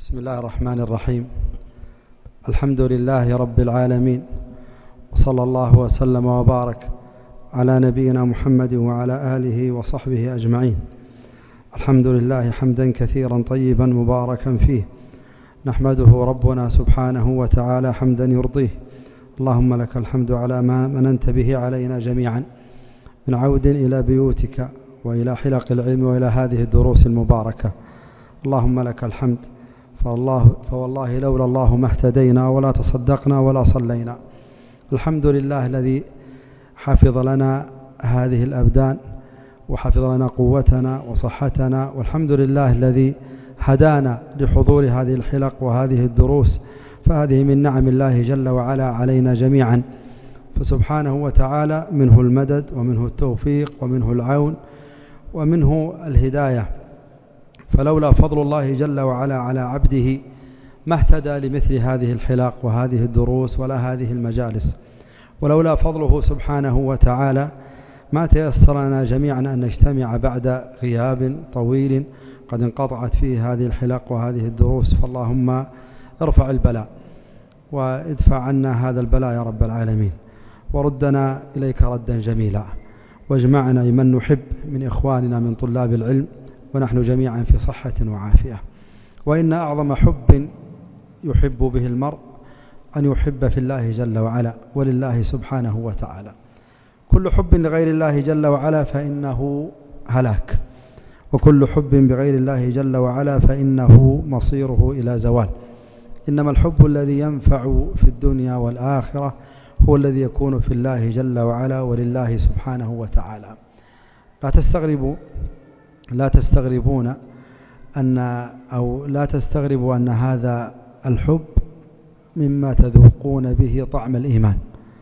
بسم الله الرحمن الرحيم. الحمد لله رب العالمين، وصلى الله وسلم وبارك على نبينا محمد وعلى آله وصحبه أجمعين. الحمد لله حمدا كثيرا طيبا مباركا فيه، نحمده ربنا سبحانه وتعالى حمدا يرضيه. اللهم لك الحمد على ما مننت به علينا جميعا، من عود إلى بيوتك وإلى حلق العلم وإلى هذه الدروس المباركة. اللهم لك الحمد، فوالله لولا الله ما اهتدينا ولا تصدقنا ولا صلينا. الحمد لله الذي حفظ لنا هذه الأبدان وحفظ لنا قوتنا وصحتنا، والحمد لله الذي هدانا لحضور هذه الحلق وهذه الدروس، فهذه من نعم الله جل وعلا علينا جميعا. فسبحانه وتعالى منه المدد ومنه التوفيق ومنه العون ومنه الهداية، فلولا فضل الله جل وعلا على عبده ما اهتدى لمثل هذه الحلق وهذه الدروس ولا هذه المجالس، ولولا فضله سبحانه وتعالى ما تيسر لنا جميعا أن نجتمع بعد غياب طويل قد انقطعت فيه هذه الحلق وهذه الدروس. فاللهم ارفع البلاء وادفع عنا هذا البلاء يا رب العالمين، وردنا إليك ردا جميلا، واجمعنا لمن نحب من إخواننا من طلاب العلم ونحن جميعا في صحة وعافية. وإن أعظم حب يحب به المرء أن يحب في الله جل وعلا ولله سبحانه وتعالى. كل حب لغير الله جل وعلا فإنه هلاك، وكل حب بغير الله جل وعلا فإنه مصيره إلى زوال. إنما الحب الذي ينفع في الدنيا والآخرة هو الذي يكون في الله جل وعلا ولله سبحانه وتعالى. لا تستغربون لا تستغربوا أن هذا الحب مما تذوقون به طعم الإيمان،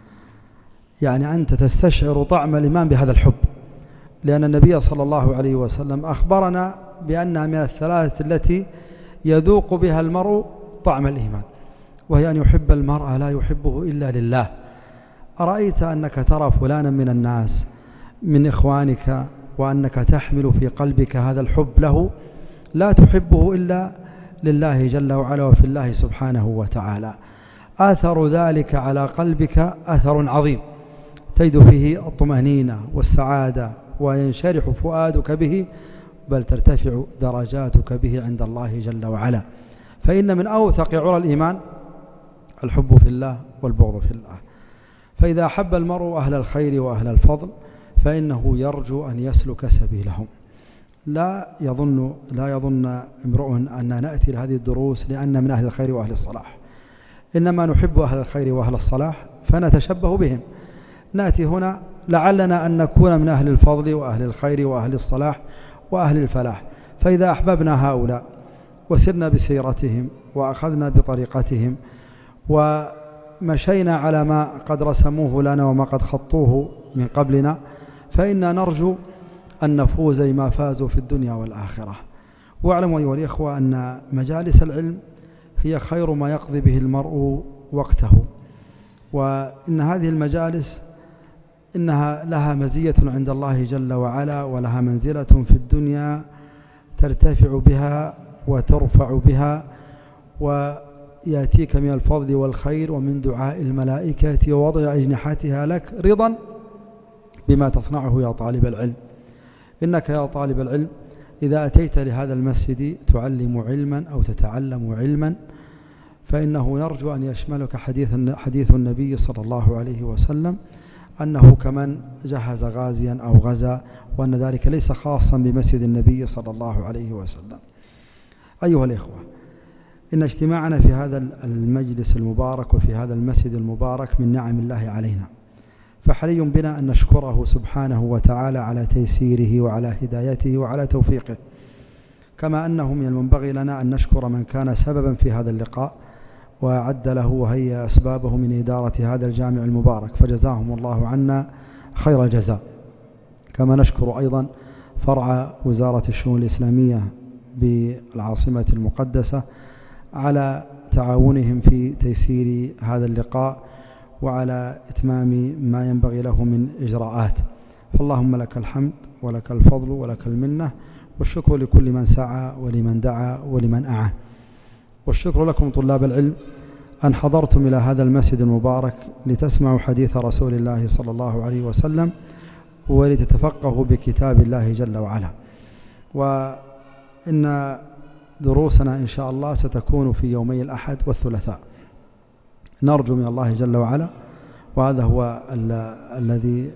يعني أنت تستشعر طعم الإيمان بهذا الحب، لأن النبي صلى الله عليه وسلم أخبرنا بأنها من الثلاث التي يذوق بها المرء طعم الإيمان، وهي أن يحب المرء لا يحبه إلا لله. أرأيت أنك ترى فلانا من الناس من إخوانك وأنك تحمل في قلبك هذا الحب له، لا تحبه إلا لله جل وعلا وفي الله سبحانه وتعالى. آثر ذلك على قلبك أثر عظيم تجد فيه الطمأنينة والسعادة، وينشرح فؤادك به، بل ترتفع درجاتك به عند الله جل وعلا. فإن من أوثق عرى الإيمان الحب في الله والبغض في الله. فإذا أحب المرء أهل الخير وأهل الفضل فإنه يرجو أن يسلك سبيلهم. لا يظن امرؤ أن نأتي لهذه الدروس لأن من أهل الخير وأهل الصلاح، إنما نحب أهل الخير وأهل الصلاح فنتشبه بهم. نأتي هنا لعلنا أن نكون من أهل الفضل وأهل الخير وأهل الصلاح وأهل الفلاح. فإذا أحببنا هؤلاء وسرنا بسيرتهم وأخذنا بطريقتهم ومشينا على ما قد رسموه لنا وما قد خطوه من قبلنا، فإنا نرجو أن نفوز ما فازوا في الدنيا والآخرة. واعلموا أيها الإخوة أن مجالس العلم هي خير ما يقضي به المرء وقته، وإن هذه المجالس إنها لها مزية عند الله جل وعلا، ولها منزلة في الدنيا ترتفع بها وترفع بها، ويأتيك من الفضل والخير ومن دعاء الملائكة ووضع أجنحتها لك رضا بما تصنعه يا طالب العلم. إنك يا طالب العلم إذا أتيت لهذا المسجد تعلم علما أو تتعلم علما، فإنه نرجو أن يشملك حديث النبي صلى الله عليه وسلم أنه كمن جهز غازيا أو غزا، وأن ذلك ليس خاصا بمسجد النبي صلى الله عليه وسلم. أيها الإخوة، إن اجتماعنا في هذا المجلس المبارك وفي هذا المسجد المبارك من نعم الله علينا، فحري بنا أن نشكره سبحانه وتعالى على تيسيره وعلى هدايته وعلى توفيقه، كما أنه من المنبغي لنا أن نشكر من كان سببا في هذا اللقاء وأعد له وهي أسبابه من إدارة هذا الجامع المبارك، فجزاهم الله عنا خير الجزاء. كما نشكر أيضا فرع وزارة الشؤون الإسلامية بالعاصمة المقدسة على تعاونهم في تيسير هذا اللقاء وعلى إتمام ما ينبغي له من إجراءات. فاللهم لك الحمد ولك الفضل ولك المنة، والشكر لكل من سعى ولمن دعا ولمن أعان. والشكر لكم طلاب العلم أن حضرتم إلى هذا المسجد المبارك لتسمعوا حديث رسول الله صلى الله عليه وسلم ولتتفقهوا بكتاب الله جل وعلا. وإن دروسنا إن شاء الله ستكون في يومي الأحد والثلاثاء. نرجو من الله جل وعلا، وهذا هو الذي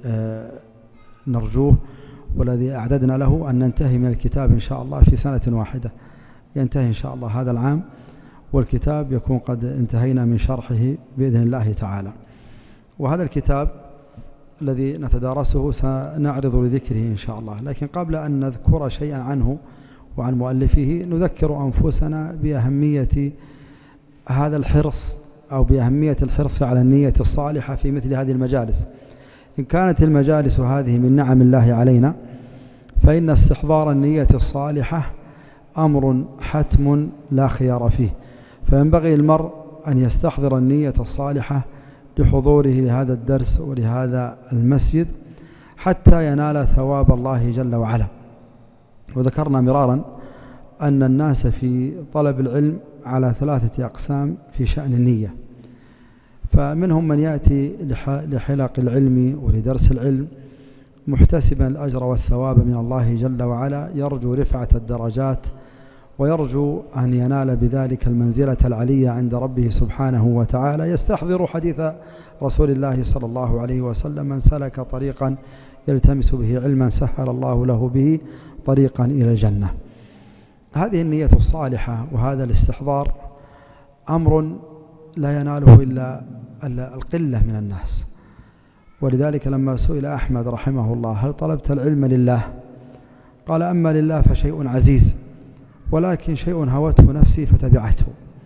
نرجوه والذي أعددنا له، أن ننتهي من الكتاب إن شاء الله في سنة واحدة. ينتهي إن شاء الله هذا العام والكتاب يكون قد انتهينا من شرحه بإذن الله تعالى. وهذا الكتاب الذي نتدارسه سنعرض لذكره إن شاء الله، لكن قبل أن نذكر شيئا عنه وعن مؤلفه نذكر أنفسنا بأهمية هذا الحرص، أو بأهمية الحرص على النية الصالحة في مثل هذه المجالس. إن كانت المجالس هذه من نعم الله علينا، فإن استحضار النية الصالحة أمر حتم لا خيار فيه، فينبغي المرء أن يستحضر النية الصالحة لحضوره لهذا الدرس ولهذا المسجد حتى ينال ثواب الله جل وعلا. وذكرنا مرارا أن الناس في طلب العلم على 3 أقسام في شأن النية. فمنهم من يأتي لحلق العلم ولدرس العلم محتسبا الأجر والثواب من الله جل وعلا، يرجو رفعة الدرجات ويرجو أن ينال بذلك المنزلة العلية عند ربه سبحانه وتعالى. يستحضر حديث رسول الله صلى الله عليه وسلم: من سلك طريقا يلتمس به علما سهل الله له به طريقا إلى الجنة. هذه النية الصالحة وهذا الاستحضار أمر لا يناله إلا القلة من الناس. ولذلك لما سئل أحمد رحمه الله: هل طلبت العلم لله؟ قال: أما لله فشيء عزيز، ولكن شيء هوته نفسي فتبعته.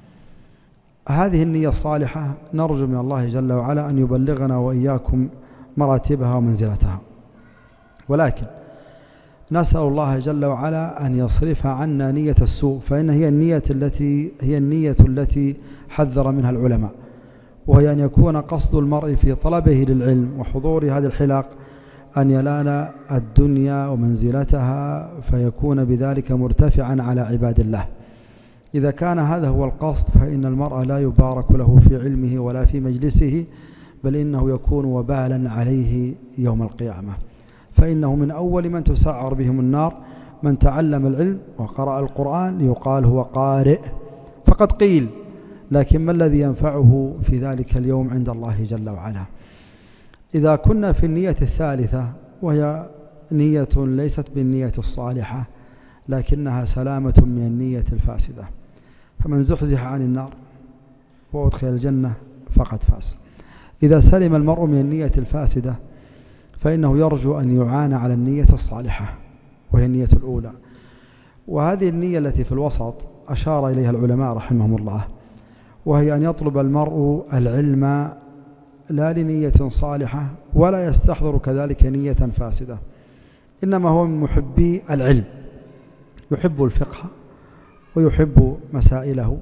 هذه النية الصالحة نرجو من الله جل وعلا أن يبلغنا وإياكم مراتبها ومنزلتها، ولكن نسأل الله جل وعلا أن يصرف عنا نية السوء، فإن هي النية التي حذر منها العلماء، وهي أن يكون قصد المرء في طلبه للعلم وحضور هذه الحلق أن ينال الدنيا ومنزلتها، فيكون بذلك مرتفعا على عباد الله. إذا كان هذا هو القصد فإن المرء لا يبارك له في علمه ولا في مجلسه، بل إنه يكون وبالا عليه يوم القيامة. فإنه من أول من تسعر بهم النار من تعلم العلم وقرأ القرآن يقال هو قارئ، فقد قيل، لكن ما الذي ينفعه في ذلك اليوم عند الله جل وعلا؟ إذا كنا في النية الثالثة، وهي نية ليست بالنية الصالحة لكنها سلامة من النية الفاسدة، فمن زحزح عن النار وأدخل الجنة فقد فاز. إذا سلم المرء من النية الفاسدة فإنه يرجو أن يعان على النية الصالحة، وهي النية الأولى. وهذه النية التي في الوسط أشار إليها العلماء رحمهم الله، وهي أن يطلب المرء العلم لا لنية صالحة ولا يستحضر كذلك نية فاسدة، إنما هو من محبي العلم، يحب الفقه ويحب مسائله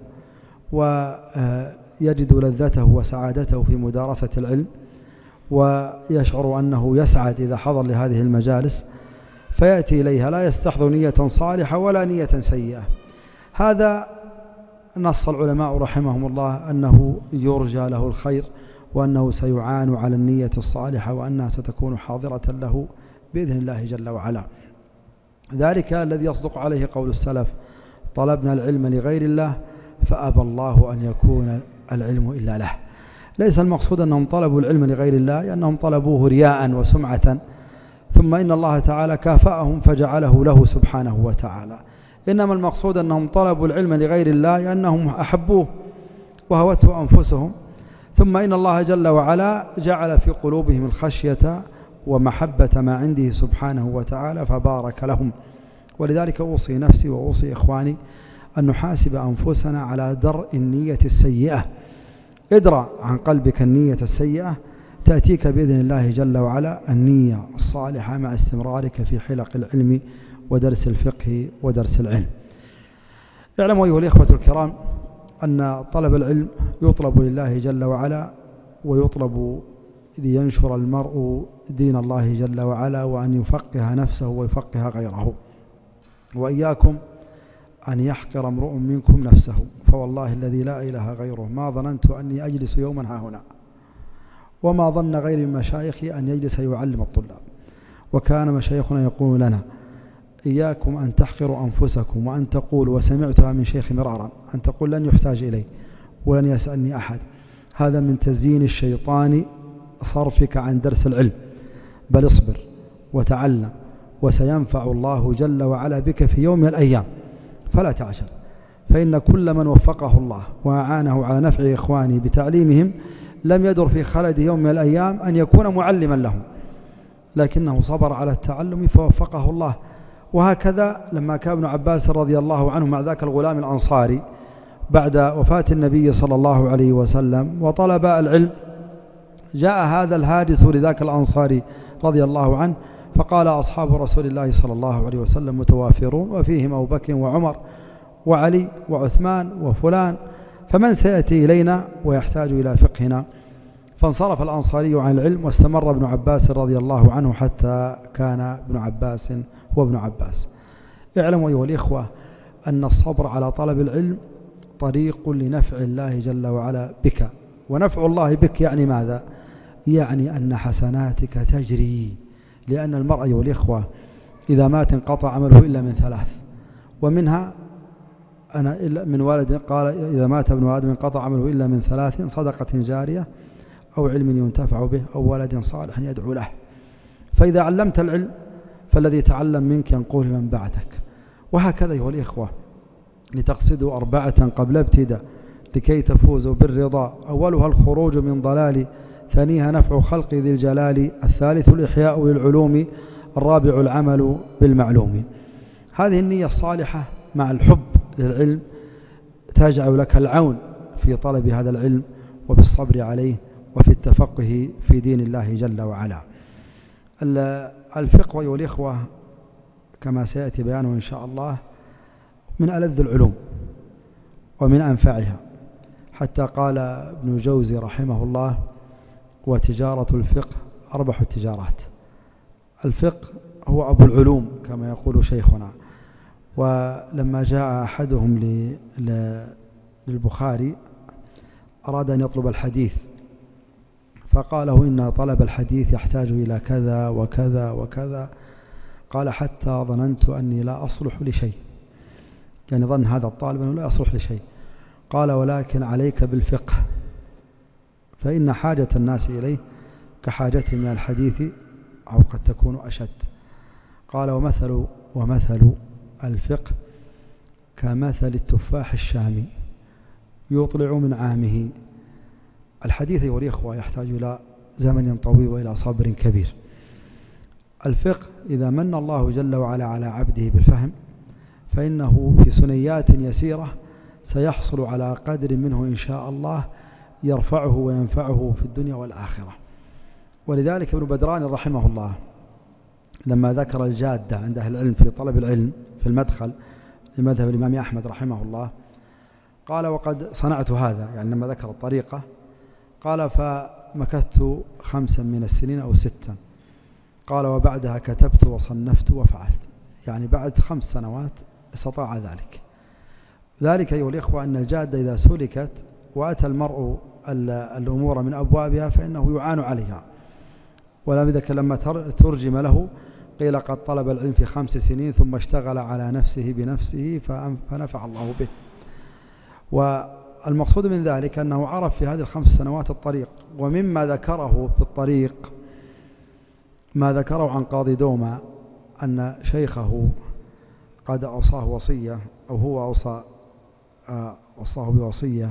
ويجد لذته وسعادته في مدارسة العلم، ويشعر أنه يسعد إذا حضر لهذه المجالس، فيأتي إليها لا يستحضر نية صالحة ولا نية سيئة. هذا نص العلماء رحمهم الله أنه يرجى له الخير، وأنه سيعان على النية الصالحة، وأنها ستكون حاضرة له بإذن الله جل وعلا. ذلك الذي يصدق عليه قول السلف: طلبنا العلم لغير الله فأبى الله أن يكون العلم إلا له. ليس المقصود أنهم طلبوا العلم لغير الله لأنهم طلبوه رياء وسمعة ثم إن الله تعالى كافأهم فجعله له سبحانه وتعالى، إنما المقصود أنهم طلبوا العلم لغير الله لأنهم أحبوه وهوته أنفسهم، ثم إن الله جل وعلا جعل في قلوبهم الخشية ومحبة ما عنده سبحانه وتعالى فبارك لهم. ولذلك أوصي نفسي وأوصي إخواني أن نحاسب أنفسنا على درء النية السيئة. ادرأ عن قلبك النية السيئة، تأتيك بإذن الله جل وعلا النية الصالحة مع استمرارك في حلق العلم ودرس الفقه ودرس العلم. اعلموا أيها الإخوة الكرام أن طلب العلم يطلب لله جل وعلا، ويطلب لينشر المرء دين الله جل وعلا، وأن يفقه نفسه ويفقه غيره. وإياكم أن يحقر امرؤ منكم نفسه، فوالله الذي لا إله غيره ما ظننت أني أجلس يوما ها هنا، وما ظن غير من مشايخي أن يجلس يعلم الطلاب. وكان مشايخنا يقول لنا: إياكم أن تحقروا أنفسكم وأن تقولوا، وسمعتها من شيخ مرارا، أن تقول لن يحتاج إلي ولن يسألني أحد. هذا من تزيين الشيطان صرفك عن درس العلم، بل اصبر وتعلم، وسينفع الله جل وعلا بك في يوم من الأيام، فلا تعجل، فإن كل من وفقه الله وأعانه على نفع إخوانه بتعليمهم لم يدر في خلد يوم من الأيام أن يكون معلما لهم، لكنه صبر على التعلم فوفقه الله. وهكذا لما كان ابن عباس رضي الله عنه مع ذاك الغلام الأنصاري بعد وفاة النبي صلى الله عليه وسلم وطلب العلم، جاء هذا الهاجس لذاك الأنصاري رضي الله عنه فقال: أصحاب رسول الله صلى الله عليه وسلم متوافرون، وفيهم أبو بكر وعمر وعلي وعثمان وفلان، فمن سيأتي إلينا ويحتاج إلى فقهنا؟ فانصرف الأنصاري عن العلم، واستمر ابن عباس رضي الله عنه حتى كان ابن عباس هو ابن عباس. اعلموا أيها الإخوة أن الصبر على طلب العلم طريق لنفع الله جل وعلا بك. ونفع الله بك يعني ماذا؟ يعني أن حسناتك تجري، لأن المرء أيها الإخوة إذا مات انقطع عمله إلا من ثلاث، ومنها من والد، قال: إذا مات ابن آدم انقطع عمله إلا من ثلاث: صدقة جارية، أو علم ينتفع به، أو ولد صالح يدعو له. فإذا علمت العلم فالذي تعلم منك ينقل من بعدك. وهكذا أيها الإخوة لتقصدوا 4 قبل ابتداء لكي تفوزوا بالرضا: أولها الخروج من ضلال، ثانيها نفع خلق ذي الجلال، الثالث الإحياء للعلوم، الرابع العمل بالمعلوم. هذه النية الصالحة مع الحب للعلم تجعل لك العون في طلب هذا العلم وبالصبر عليه وفي التفقه في دين الله جل وعلا. الفقه أيها الإخوة كما سيأتي بيانه إن شاء الله من ألذ العلوم ومن أنفعها، حتى قال ابن جوزي رحمه الله: وتجارة الفقه أربح التجارات. الفقه هو أبو العلوم كما يقول شيخنا. ولما جاء أحدهم للبخاري أراد أن يطلب الحديث، فقاله: إن طلب الحديث يحتاج إلى كذا وكذا وكذا. قال: حتى ظننت أني لا أصلح لشيء، يعني ظن هذا الطالب أنه لا يصلح لشيء. قال: ولكن عليك بالفقه، فإن حاجة الناس إليه كحاجتهم من الحديث، أو قد تكون أشد. قال: ومثل الفقه كمثل التفاح الشامي يطلع من عامه. الحديث أيها الإخوة يحتاج إلى زمن طويل وإلى صبر كبير. الفقه إذا من الله جل وعلا على عبده بالفهم فإنه في سنيات يسيرة سيحصل على قدر منه إن شاء الله يرفعه وينفعه في الدنيا والآخرة. ولذلك ابن بدران رحمه الله لما ذكر الجادة عند أهل العلم في طلب العلم في المدخل لمذهب الإمام أحمد رحمه الله، قال: وقد صنعت هذا، يعني لما ذكر الطريقة قال: فمكثت 5 من السنين أو 6. قال: وبعدها كتبت وصنفت وفعلت، يعني بعد 5 سنوات استطاع ذلك. ذلك أيها الإخوة أن الجادة إذا سلكت وأتى المرء الأمور من أبوابها فإنه يعان عليها. ولذلك لما ترجم له قيل: قد طلب العلم في 5 سنين ثم اشتغل على نفسه بنفسه فنفع الله به. والمقصود من ذلك أنه عرف في هذه 5 سنوات الطريق. ومما ذكره في الطريق ما ذكره عن قاضي دوما أن شيخه قد أوصاه وصية، أو هو أوصاه بوصية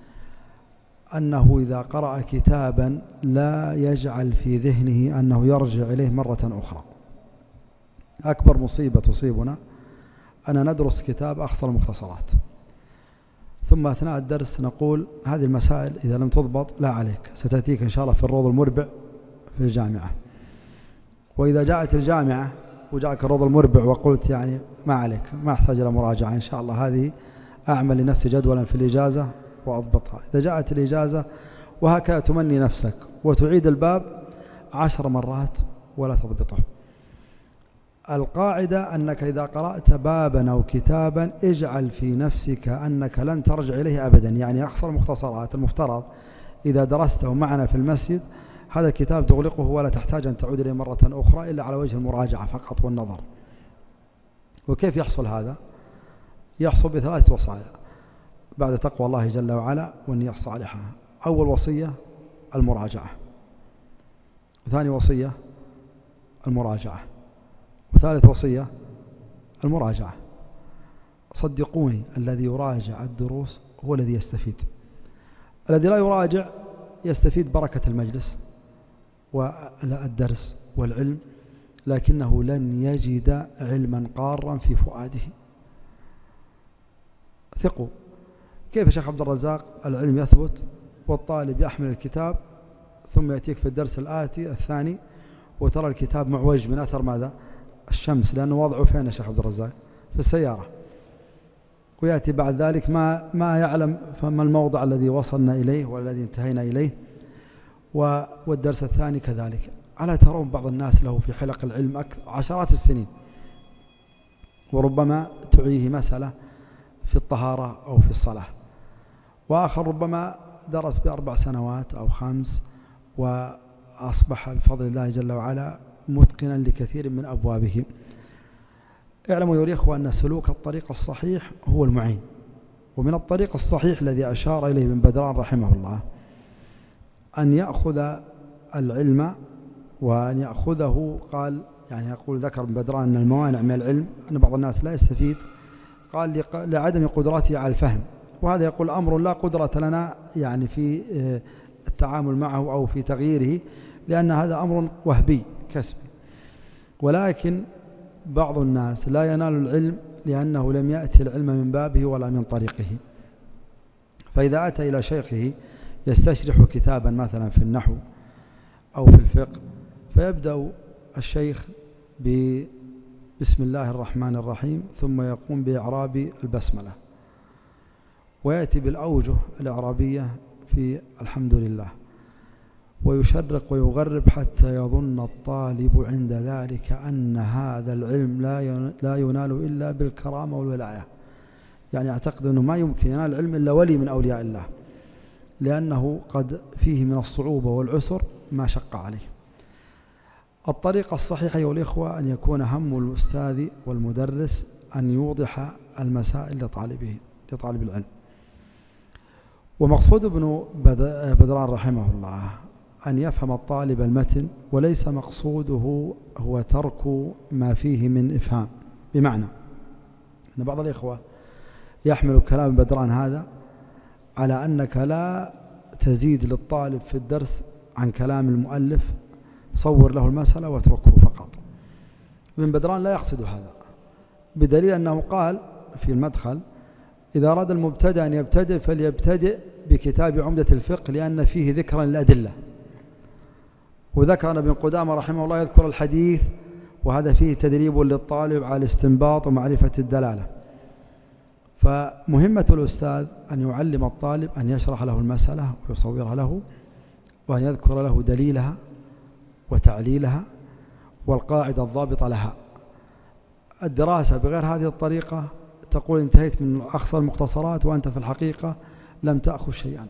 أنه إذا قرأ كتابا لا يجعل في ذهنه أنه يرجع إليه مرة أخرى. أكبر مصيبة تصيبنا أن ندرس كتاب أخطر المختصرات، ثم أثناء الدرس نقول: هذه المسائل إذا لم تضبط لا عليك، ستأتيك إن شاء الله في الروض المربع في الجامعة. وإذا جاءت الجامعة وجاءك الروض المربع وقلت يعني ما عليك، ما أحتاج إلى مراجعة، إن شاء الله هذه أعمل لنفسي جدولا في الإجازة وأضبطها. إذا جاءت الإجازة وهكذا تمني نفسك وتعيد الباب 10 مرات ولا تضبطه. القاعدة أنك إذا قرأت بابا أو كتابا اجعل في نفسك أنك لن ترجع إليه أبدا، يعني أقصى المختصرات المفترض إذا درسته معنا في المسجد هذا الكتاب تغلقه ولا تحتاج أن تعود إليه مرة أخرى إلا على وجه المراجعة فقط والنظر. وكيف يحصل هذا؟ يحصل بثلاثة وصايا بعد تقوى الله جل وعلا والنية الصالحة. أول وصية المراجعة، وثاني وصية المراجعة، وثالث وصية المراجعة. صدقوني الذي يراجع الدروس هو الذي يستفيد. الذي لا يراجع يستفيد بركة المجلس والدرس والعلم، لكنه لن يجد علما قارا في فؤاده. ثقوا. كيف شيخ عبد الرزاق العلم يثبت والطالب يحمل الكتاب ثم يأتيك في الدرس الآتي الثاني وترى الكتاب معوج من أثر ماذا؟ الشمس، لأنه وضعه فين يا شيخ عبد الرزاق؟ في السيارة. ويأتي بعد ذلك ما يعلم فما الموضع الذي وصلنا إليه والذي انتهينا إليه. والدرس الثاني كذلك. ألا ترون بعض الناس له في حلق العلم عشرات السنين وربما تعيه مسألة في الطهارة أو في الصلاة، وآخر ربما درس ب4 سنوات أو 5 وأصبح بفضل الله جل وعلا متقنا لكثير من أبوابه. اعلموا يا إخوة أن سلوك الطريق الصحيح هو المعين. ومن الطريق الصحيح الذي أشار إليه ابن بدران رحمه الله أن يأخذ العلم وأن يأخذه، قال يعني يقول ذكر ابن بدران أن الموانع من العلم أن بعض الناس لا يستفيد، قال لعدم قدرته على الفهم، وهذا يقول أمر لا قدرة لنا يعني في التعامل معه أو في تغييره، لأن هذا أمر وهبي كسبي. ولكن بعض الناس لا ينال العلم لأنه لم يأتي العلم من بابه ولا من طريقه، فإذا أتى إلى شيخه يستشرح كتابا مثلا في النحو أو في الفقه، فيبدأ الشيخ بسم الله الرحمن الرحيم ثم يقوم بإعراب البسملة ويأتي بالأوجه الإعرابية في الحمد لله ويشرق ويغرب حتى يظن الطالب عند ذلك أن هذا العلم لا ينال إلا بالكرامة والولاية، يعني أعتقد أنه ما يمكن ينال العلم إلا ولي من أولياء الله، لأنه قد فيه من الصعوبة والعسر ما شق عليه. الطريقة الصحيحة أيها الإخوة أن يكون هم الأستاذ والمدرس أن يوضح المسائل لطالب العلم. ومقصود ابن بدران رحمه الله أن يفهم الطالب المتن، وليس مقصوده هو ترك ما فيه من إفهام. بمعنى أن بعض الإخوة يحمل كلام بدران هذا على أنك لا تزيد للطالب في الدرس عن كلام المؤلف، صور له المسألة واتركه فقط. ابن بدران لا يقصد هذا، بدليل أنه قال في المدخل إذا أراد المبتدئ أن يبتدئ فليبتدئ بكتاب عمدة الفقه لأن فيه ذكرا للأدلة. وذكر ابن قدامة رحمه الله يذكر الحديث، وهذا فيه تدريب للطالب على الاستنباط ومعرفة الدلالة. فمهمة الأستاذ أن يعلم الطالب أن يشرح له المسألة ويصورها له، وأن يذكر له دليلها وتعليلها والقاعدة الضابطة لها. الدراسة بغير هذه الطريقة تقول انتهيت من أقصى المختصرات وأنت في الحقيقة لم تأخذ شيئا.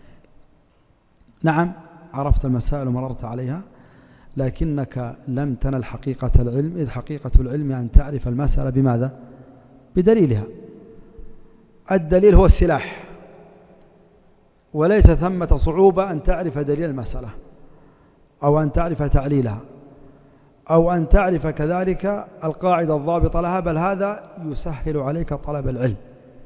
نعم عرفت المسائل ومررت عليها، لكنك لم تنل حقيقة العلم، إذ حقيقة العلم أن تعرف المسألة بماذا؟ بدليلها. الدليل هو السلاح، وليس ثمة صعوبة أن تعرف دليل المسألة أو أن تعرف تعليلها أو أن تعرف كذلك القاعدة الضابطة لها، بل هذا يسهل عليك طلب العلم.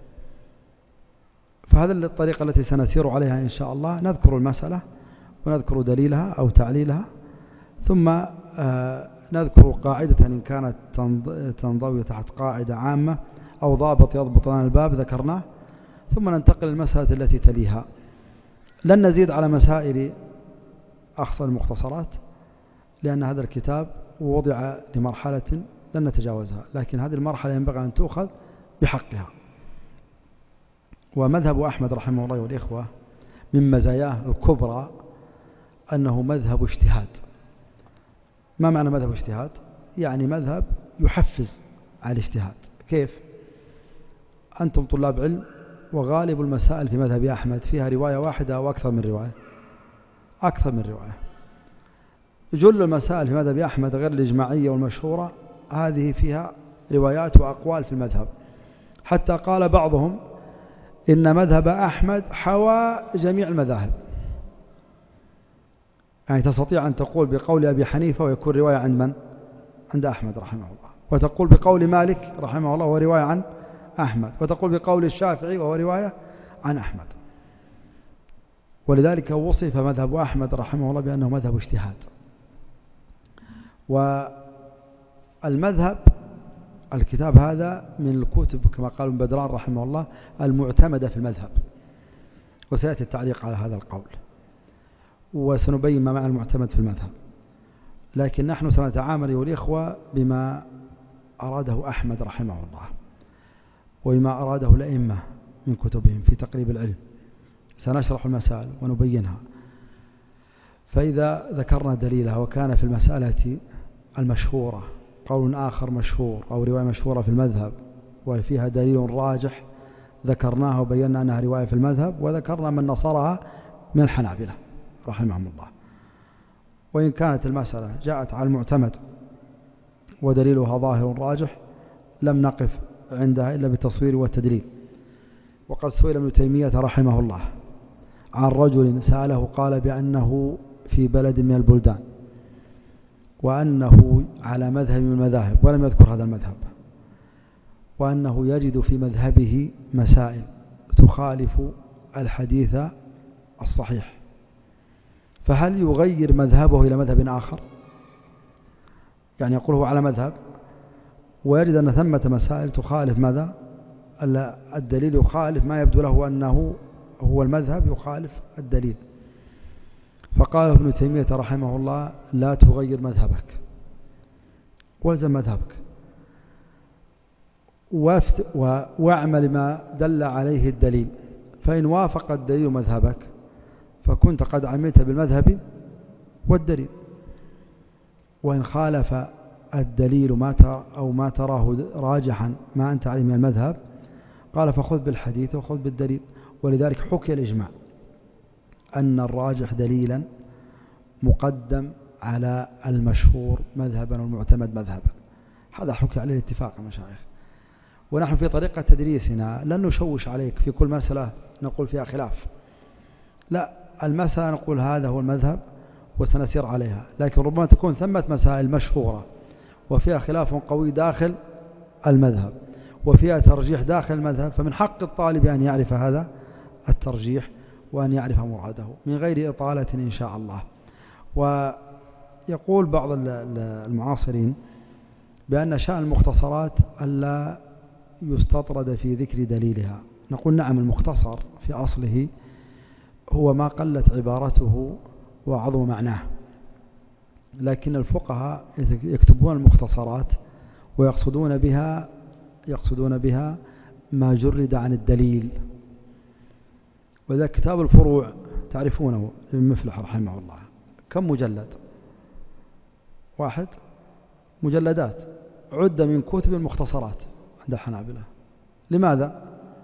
فهذا الطريقة التي سنسير عليها إن شاء الله، نذكر المسألة ونذكر دليلها أو تعليلها، ثم نذكر قاعدة إن كانت تنضوي تحت قاعدة عامة أو ضابط يضبط لنا الباب ذكرناه، ثم ننتقل للمسألة التي تليها. لن نزيد على مسائل أقصى المختصرات لأن هذا الكتاب وضع لمرحلة لن نتجاوزها، لكن هذه المرحلة ينبغي أن تؤخذ بحقها. ومذهب أحمد رحمه الله والإخوة من مزاياه الكبرى أنه مذهب اجتهاد. ما معنى مذهب اجتهاد؟ يعني مذهب يحفز على الاجتهاد. كيف؟ أنتم طلاب علم، وغالب المسائل في مذهب أحمد فيها رواية واحدة أو أكثر من رواية، أكثر من رواية. جل المسائل في مذهب أحمد غير الإجماعية والمشهورة هذه فيها روايات وأقوال في المذهب، حتى قال بعضهم إن مذهب أحمد حوى جميع المذاهب. يعني تستطيع أن تقول بقول أبي حنيفة ويكون رواية عند من؟ عند أحمد رحمه الله، وتقول بقول مالك رحمه الله وهو رواية عن أحمد، وتقول بقول الشافعي وهو رواية عن أحمد. ولذلك وصف مذهب أحمد رحمه الله بأنه مذهب اجتهاد. والمذهب الكتاب هذا من الكتب كما قال ابن بدران رحمه الله المعتمدة في المذهب، وسيأتي التعليق على هذا القول وسنبين ما معنى المعتمد في المذهب. لكن نحن سنتعامل أيها الإخوة بما أراده أحمد رحمه الله وبما أراده الأئمة من كتبهم في تقريب العلم. سنشرح المسائل ونبينها. فإذا ذكرنا دليلها وكان في المسألة المشهورة قول آخر مشهور أو رواية مشهورة في المذهب وفيها دليل راجح ذكرناه وبينا أنها رواية في المذهب، وذكرنا من نصرها من الحنابلة رحمهم الله. وإن كانت المسألة جاءت على المعتمد ودليلها ظاهر راجح لم نقف عندها إلا بالتصوير والتدليل. وقد سئل ابن تيمية رحمه الله عن رجل سأله قال بأنه في بلد من البلدان وأنه على مذهب من المذاهب ولم يذكر هذا المذهب، وأنه يجد في مذهبه مسائل تخالف الحديث الصحيح، فهل يغير مذهبه إلى مذهب آخر؟ يعني يقول هو على مذهب ويجد أن ثمة مسائل تخالف ماذا؟ الدليل يخالف ما يبدو له أنه هو المذهب، يخالف الدليل. فقال ابن تيمية رحمه الله لا تغير مذهبك والزم مذهبك واعمل ما دل عليه الدليل، فإن وافق الدليل مذهبك فكنت قد عملت بالمذهب والدليل، وإن خالف الدليل ما تراه راجحا ما أنت عليه من المذهب قال فخذ بالحديث وخذ بالدليل. ولذلك حكي الإجماع أن الراجح دليلا مقدم على المشهور مذهبا والمعتمد مذهبا. هذا حكي عليه الاتفاق يا مشايخ. ونحن في طريقة تدريسنا لن نشوش عليك في كل مسألة نقول فيها خلاف، لا، المسألة نقول هذا هو المذهب وسنسير عليها، لكن ربما تكون ثمة مسائل مشهورة وفيها خلاف قوي داخل المذهب وفيها ترجيح داخل المذهب، فمن حق الطالب أن يعرف هذا الترجيح وأن يعرف مراده من غير إطالة إن شاء الله. ويقول بعض المعاصرين بأن شأن المختصرات ألا يستطرد في ذكر دليلها. نقول نعم، المختصر في أصله هو ما قلت عبارته وعظم معناه، لكن الفقهاء يكتبون المختصرات ويقصدون بها ما جرد عن الدليل. وذا كتاب الفروع تعرفونه ابن مفلح رحمه الله كم مجلد؟ 1 مجلدات عد من كتب المختصرات عند الحنابلة. لماذا؟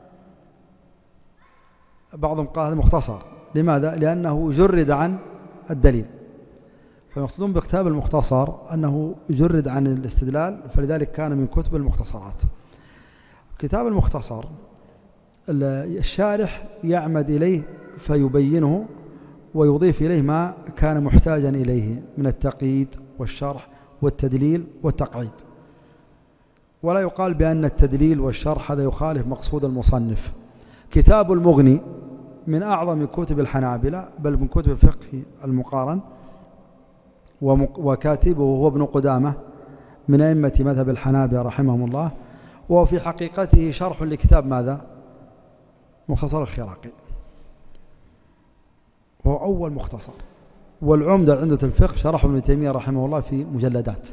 بعضهم قال هذا مختصر. لماذا؟ لأنه جرد عن الدليل. فيقصدون بكتاب المختصر أنه جرد عن الاستدلال، فلذلك كان من كتب المختصرات. كتاب المختصر الشارح يعمد إليه فيبينه ويضيف إليه ما كان محتاجا إليه من التقييد والشرح والتدليل والتقعيد، ولا يقال بأن التدليل والشرح هذا يخالف مقصود المصنف. كتاب المغني من أعظم كتب الحنابلة بل من كتب الفقه المقارن، وكاتبه هو ابن قدامة من أئمة مذهب الحنابلة رحمهم الله، وهو في حقيقته شرح لكتاب ماذا؟ مختصر الخراقي، وهو أول مختصر. والعمدة عمدة الفقه شرحه ابن تيمية رحمه الله في مجلدات.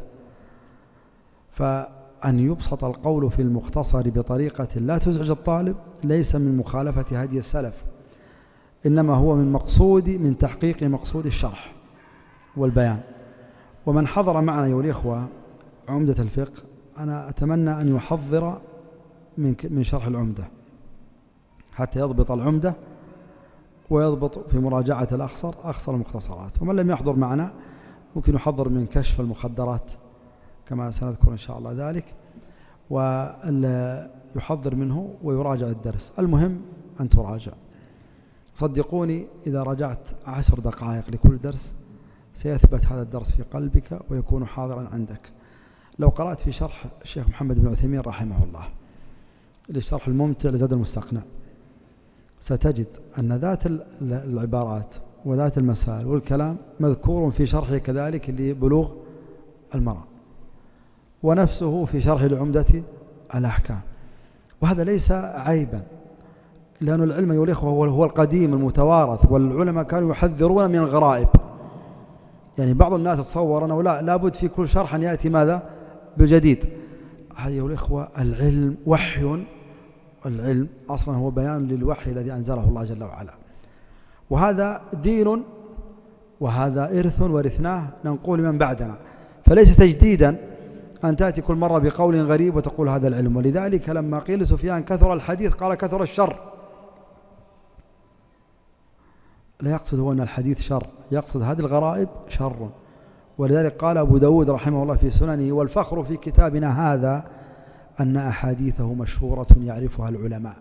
فأن يبسط القول في المختصر بطريقة لا تزعج الطالب ليس من مخالفة هدي السلف، إنما هو من تحقيق مقصود الشرح والبيان. ومن حضر معنا أيها الإخوة عمدة الفقه أنا أتمنى أن يحضر من شرح العمدة حتى يضبط العمدة ويضبط في مراجعة أخصر المختصرات. ومن لم يحضر معنا ممكن يحضر من كشف المخدرات كما سنذكر إن شاء الله ذلك، ويحضر منه ويراجع الدرس. المهم أن تراجع. صدقوني إذا رجعت 10 دقائق لكل درس سيثبت هذا الدرس في قلبك ويكون حاضرا عندك. لو قرأت في شرح الشيخ محمد بن عثيمين رحمه الله للشرح الممتع لزاد المستقنع ستجد أن ذات العبارات وذات المسائل والكلام مذكور في شرحه كذلك لبلوغ المرام، ونفسه في شرح لعمدة الأحكام. وهذا ليس عيبا، لأن العلم أيها الإخوة هو القديم المتوارث، والعلماء كانوا يحذرون من الغرائب. يعني بعض الناس تصور أنه لابد في كل شرح أن يأتي ماذا بجديد. أيها الإخوة العلم وحي، العلم أصلا هو بيان للوحي الذي أنزله الله جل وعلا، وهذا دين وهذا إرث ورثناه ننقول من بعدنا، فليس تجديدا أن تأتي كل مرة بقول غريب وتقول هذا العلم. ولذلك لما قيل سفيان كثر الحديث قال كثر الشر، لا يقصد هو أن الحديث شر، يقصد هذه الغرائب شر. ولذلك قال أبو داود رحمه الله في سننه: والفخر في كتابنا هذا أن أحاديثه مشهورة يعرفها العلماء.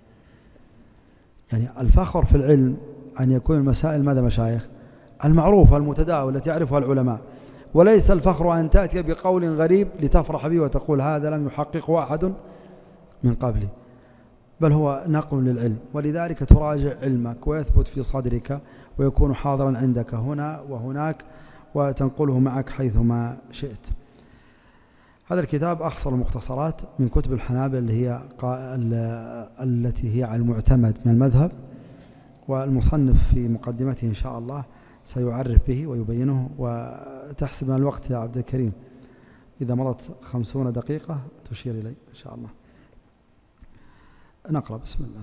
يعني الفخر في العلم أن يكون المسائل ماذا مشايخ المعروفة المتداولة التي يعرفها العلماء، وليس الفخر أن تأتي بقول غريب لتفرح به وتقول هذا لم يحققه أحد من قبلي، بل هو نقل للعلم. ولذلك تراجع علمك ويثبت في صدرك ويكون حاضرا عندك هنا وهناك وتنقله معك حيثما شئت. هذا الكتاب أخصر المختصرات من كتب الحنابلة التي هي على المعتمد من المذهب، والمصنف في مقدمته إن شاء الله سيعرف به ويبينه. وتحسب من الوقت يا عبد الكريم، إذا مضت 50 دقيقة تشير إلي إن شاء الله. نقرأ. بسم الله.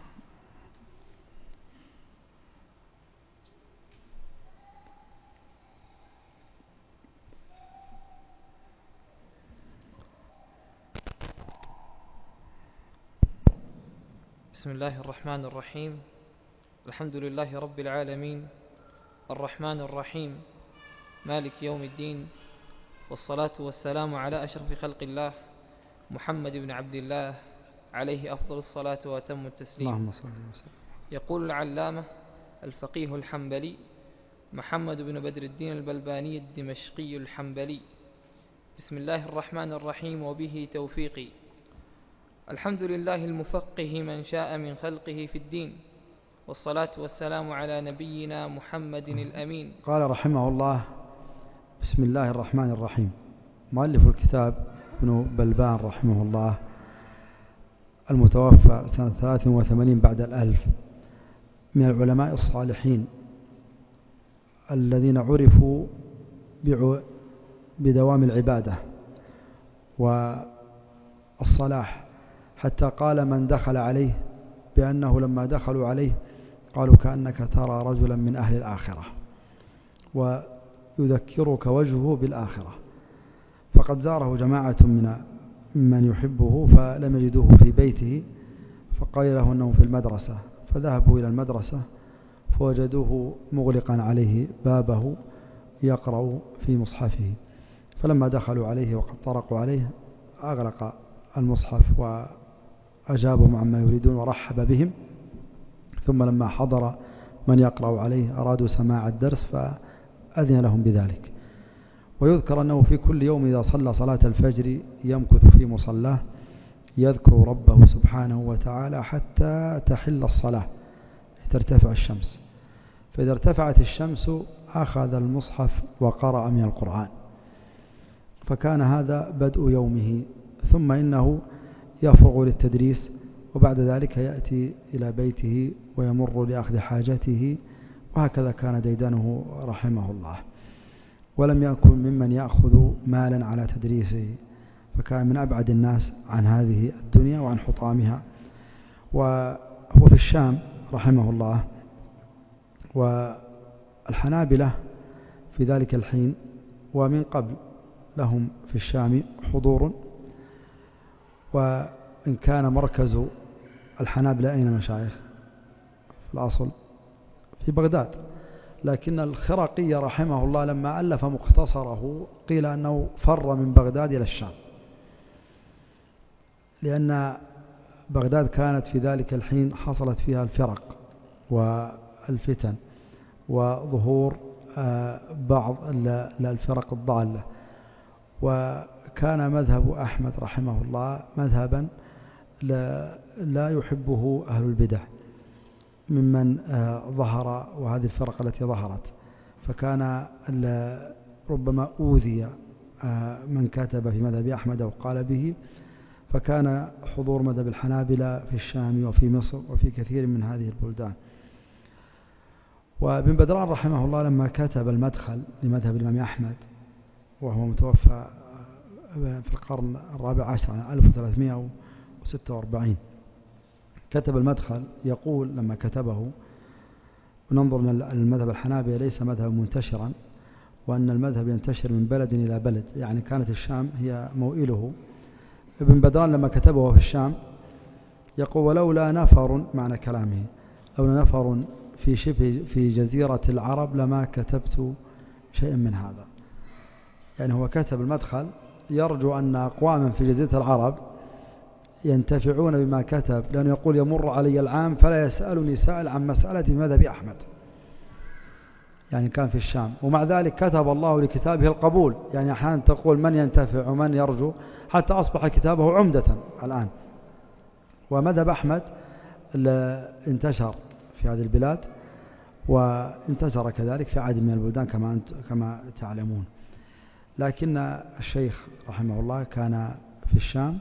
بسم الله الرحمن الرحيم. الحمد لله رب العالمين، الرحمن الرحيم، مالك يوم الدين، والصلاة والسلام على أشرف خلق الله محمد بن عبد الله عليه أفضل الصلاة وأتم التسليم. اللهم صل وسلم. يقول العلامة الفقيه الحنبلي محمد بن بدر الدين البلباني الدمشقي الحنبلي: بسم الله الرحمن الرحيم، وبه توفيقي. الحمد لله المفقه من شاء من خلقه في الدين، والصلاة والسلام على نبينا محمد الأمين. قال رحمه الله: بسم الله الرحمن الرحيم. مؤلف الكتاب ابن بلبان رحمه الله المتوفى سنة 83 بعد 1000، من العلماء الصالحين الذين عرفوا بدوام العبادة والصلاح، حتى قال من دخل عليه بأنه لما دخلوا عليه قالوا كأنك ترى رجلا من أهل الآخرة ويذكرك وجهه بالآخرة. فقد زاره جماعة من يحبه فلم يجدوه في بيته، فقال له أنه في المدرسة، فذهبوا إلى المدرسة فوجدوه مغلقا عليه بابه يقرأ في مصحفه. فلما دخلوا عليه وقد طرقوا عليه أغلق المصحف وأجابهم عما يريدون ورحب بهم. ثم لما حضر من يقرأ عليه أرادوا سماع الدرس فأذن لهم بذلك. ويذكر أنه في كل يوم إذا صلى صلاة الفجر يمكث في مصلاه يذكر ربه سبحانه وتعالى حتى تحل الصلاة ترتفع الشمس، فإذا ارتفعت الشمس أخذ المصحف وقرأ من القرآن. فكان هذا بدء يومه، ثم إنه يفرغ للتدريس، وبعد ذلك يأتي إلى بيته ويمر لأخذ حاجته، وهكذا كان ديدنه رحمه الله. ولم يكن ممن يأخذ مالا على تدريسه، فكان من أبعد الناس عن هذه الدنيا وعن حطامها. وهو في الشام رحمه الله، والحنابلة في ذلك الحين ومن قبل لهم في الشام حضور، وإن كان مركز الحنابلة أين مشايخ في الأصل في بغداد، لكن الخرقي رحمه الله لما ألف مختصره قيل أنه فر من بغداد إلى الشام، لأن بغداد كانت في ذلك الحين حصلت فيها الفرق والفتن وظهور بعض الفرق الضالة، وكان مذهب أحمد رحمه الله مذهبا لا يحبه أهل البدع ممن ظهر، وهذه الفرق التي ظهرت، فكان ربما أوذي من كتب في مذهب أحمد وقال به، فكان حضور مذهب الحنابلة في الشام وفي مصر وفي كثير من هذه البلدان. وابن بدران رحمه الله لما كتب المدخل لمذهب الإمام أحمد وهو متوفى في القرن الرابع عشر 1346، كتب المدخل يقول لما كتبه: وننظر أن المذهب الحنابلة ليس مذهب منتشرا، وأن المذهب ينتشر من بلد إلى بلد، يعني كانت الشام هي موئله. ابن بدران لما كتبه في الشام يقول: ولولا نفر، معنى كلامه، لولا نفر في جزيرة العرب لما كتبت شيئا من هذا. يعني هو كتب المدخل يرجو أن أقواما في جزيرة العرب ينتفعون بما كتب، لأنه يقول: يمر علي العام فلا يسألني سائل عن مسألة في مذهب أحمد. يعني كان في الشام، ومع ذلك كتب الله لكتابه القبول. يعني أحيانا تقول من ينتفع ومن يرجو، حتى أصبح كتابه عمدة الآن. ومذهب أحمد انتشر في هذه البلاد، وانتشر كذلك في عدد من البلدان كما تعلمون. لكن الشيخ رحمه الله كان في الشام،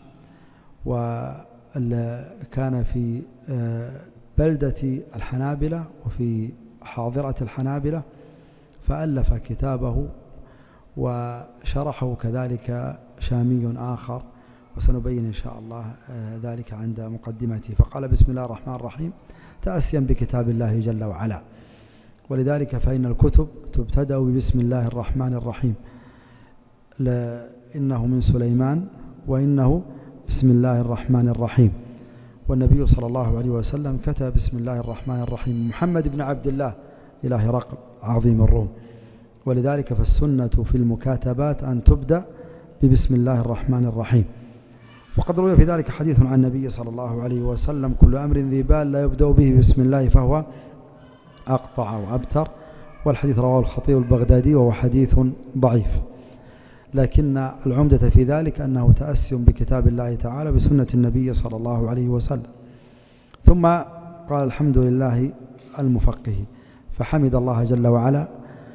وكان في بلدة الحنابلة وفي حاضرة الحنابلة، فألف كتابه وشرحه كذلك شامي آخر، وسنبين إن شاء الله ذلك عند مقدمته. فقال: بسم الله الرحمن الرحيم، تأسيا بكتاب الله جل وعلا. ولذلك فإن الكتب تبتدأ بسم الله الرحمن الرحيم، إنه من سليمان وإنه بسم الله الرحمن الرحيم. والنبي صلى الله عليه وسلم كتب بسم الله الرحمن الرحيم محمد بن عبد الله إلى هرقل عظيم الروم. ولذلك فالسنة في المكاتبات أن تبدأ ببسم الله الرحمن الرحيم. وقد روي في ذلك حديث عن النبي صلى الله عليه وسلم: كل أمر ذي بال لا يبدأ به بسم الله فهو أقطع وأبتر. والحديث رواه الخطيب البغدادي وهو حديث ضعيف، لكن العمدة في ذلك أنه تأسي بكتاب الله تعالى بسنة النبي صلى الله عليه وسلم. ثم قال: الحمد لله المفقه، فحمد الله جل وعلا.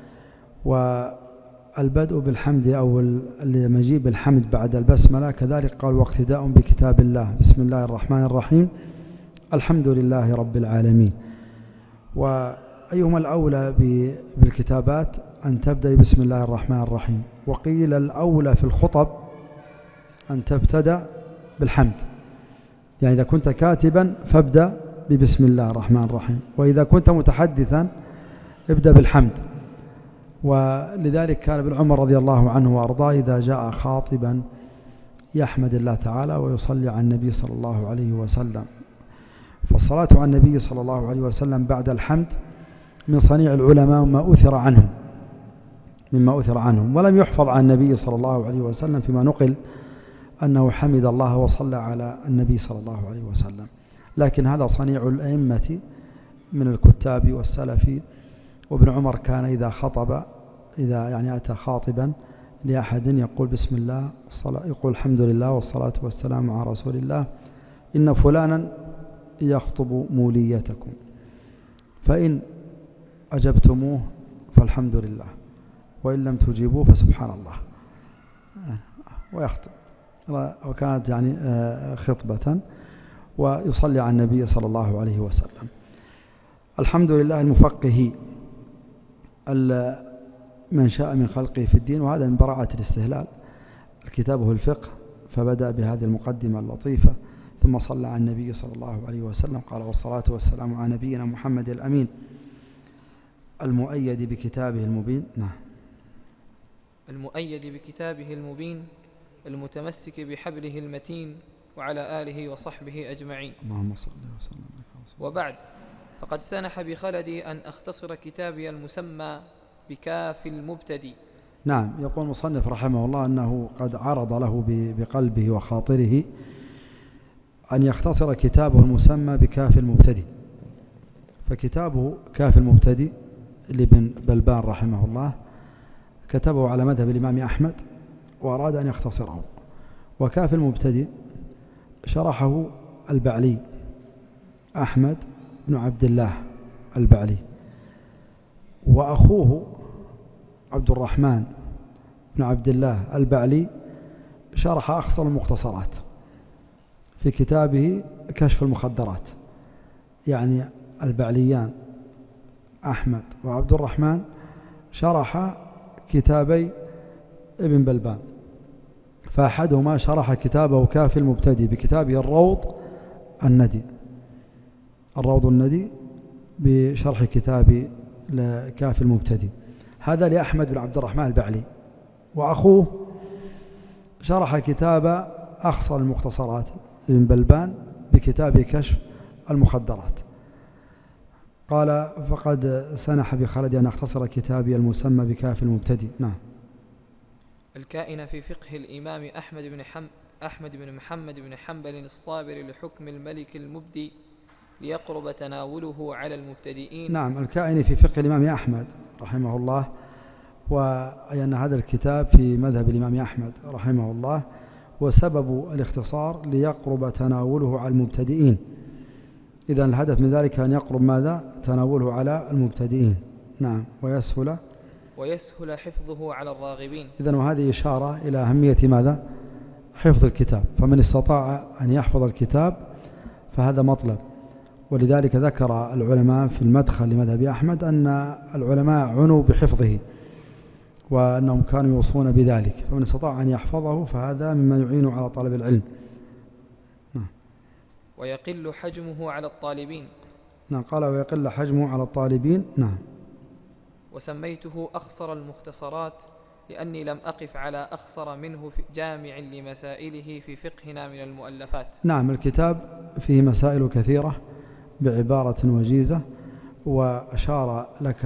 والبدء بالحمد أو المجيء بالحمد بعد البسملة كذلك قال: واقتداء بكتاب الله، بسم الله الرحمن الرحيم، الحمد لله رب العالمين. وأيهما الأولى بالكتابات أن تبدأ بسم الله الرحمن الرحيم، وقيل الأولى في الخطب أن تبتدأ بالحمد. يعني إذا كنت كاتبا فابدأ ببسم الله الرحمن الرحيم، وإذا كنت متحدثا ابدأ بالحمد. ولذلك كان ابن عمر رضي الله عنه وأرضاه إذا جاء خاطبا يحمد الله تعالى ويصلي على النبي صلى الله عليه وسلم. فالصلاة على النبي صلى الله عليه وسلم بعد الحمد من صنيع العلماء مما أثر عنهم، ولم يحفظ عن النبي صلى الله عليه وسلم فيما نقل أنه حمد الله وصلى على النبي صلى الله عليه وسلم، لكن هذا صنيع الأئمة من الكتاب والسلف. وابن عمر كان إذا خطب، إذا يعني أتى خاطبا لأحد يقول بسم الله، يقول الحمد لله والصلاة والسلام على رسول الله، إن فلانا يخطب موليتكم، فإن أجبتموه فالحمد لله، وإن لم تجيبوه فسبحان الله، ويخطب. وكانت يعني خطبة، ويصلي على النبي صلى الله عليه وسلم. الحمد لله المفقه من شاء من خلقه في الدين، وهذا من براعة الاستهلال. كتابه الفقه، فبدأ بهذه المقدمة اللطيفة، ثم صلى على النبي صلى الله عليه وسلم. قال: والصلاة والسلام على نبينا محمد الأمين المؤيد بكتابه المبين. نعم. المؤيد بكتابه المبين، المتمسك بحبله المتين، وعلى آله وصحبه أجمعين. اللهم صل وسلم. وبعد، فقد سنح بخلدي أن أختصر كتابي المسمى بكاف المبتدي. نعم، يقول المصنف رحمه الله أنه قد عرض له بقلبه وخاطره أن يختصر كتابه المسمى بكاف المبتدي. فكتابه كاف المبتدي لابن بلبان رحمه الله كتبه على مذهب الإمام أحمد وأراد أن يختصره. وكاف المبتدي شرحه البعلي أحمد بن عبد الله البعلي، وأخوه عبد الرحمن بن عبد الله البعلي شرح أخصر المختصرات في كتابه كشف المخدرات. يعني البعليان أحمد وعبد الرحمن شرح كتابي ابن بلبان، فأحدهما شرح كتابه كاف المبتدي بكتابه الروض الندي بشرح كتاب كاف المبتدي. هذا لأحمد بن عبد الرحمن البعلي. وأخوه شرح كتاب أخصر المختصرات ابن بلبان بكتاب كشف المخدرات. قال فقد سنح بخلدي أن أختصر كتابي المسمى بكاف المبتدي. نعم. الكائن في فقه الإمام أحمد بن محمد بن حنبل الصابر لحكم الملك المبدي ليقرب تناوله على المبتدئين. نعم، الكائن في فقه الإمام أحمد رحمه الله، وأن هذا الكتاب في مذهب الإمام أحمد رحمه الله، وسبب الاختصار ليقرب تناوله على المبتدئين. إذن الهدف من ذلك أن يقرب ماذا؟ تناوله على المبتدئين. نعم. ويسهل حفظه على الراغبين. إذن وهذه إشارة إلى أهمية ماذا؟ حفظ الكتاب. فمن استطاع أن يحفظ الكتاب فهذا مطلب. ولذلك ذكر العلماء في المدخل لمذهب أحمد أن العلماء عنوا بحفظه وأنهم كانوا يوصون بذلك، فمن استطاع أن يحفظه فهذا مما يعين على طلب العلم. ويقل حجمه على الطالبين. نعم، قال ويقل حجمه على الطالبين. نعم. وسميته أخصر المختصرات لأني لم أقف على أخصر منه في جامع لمسائله في فقهنا من المؤلفات. نعم، الكتاب فيه مسائل كثيرة بعبارة وجيزة، وأشار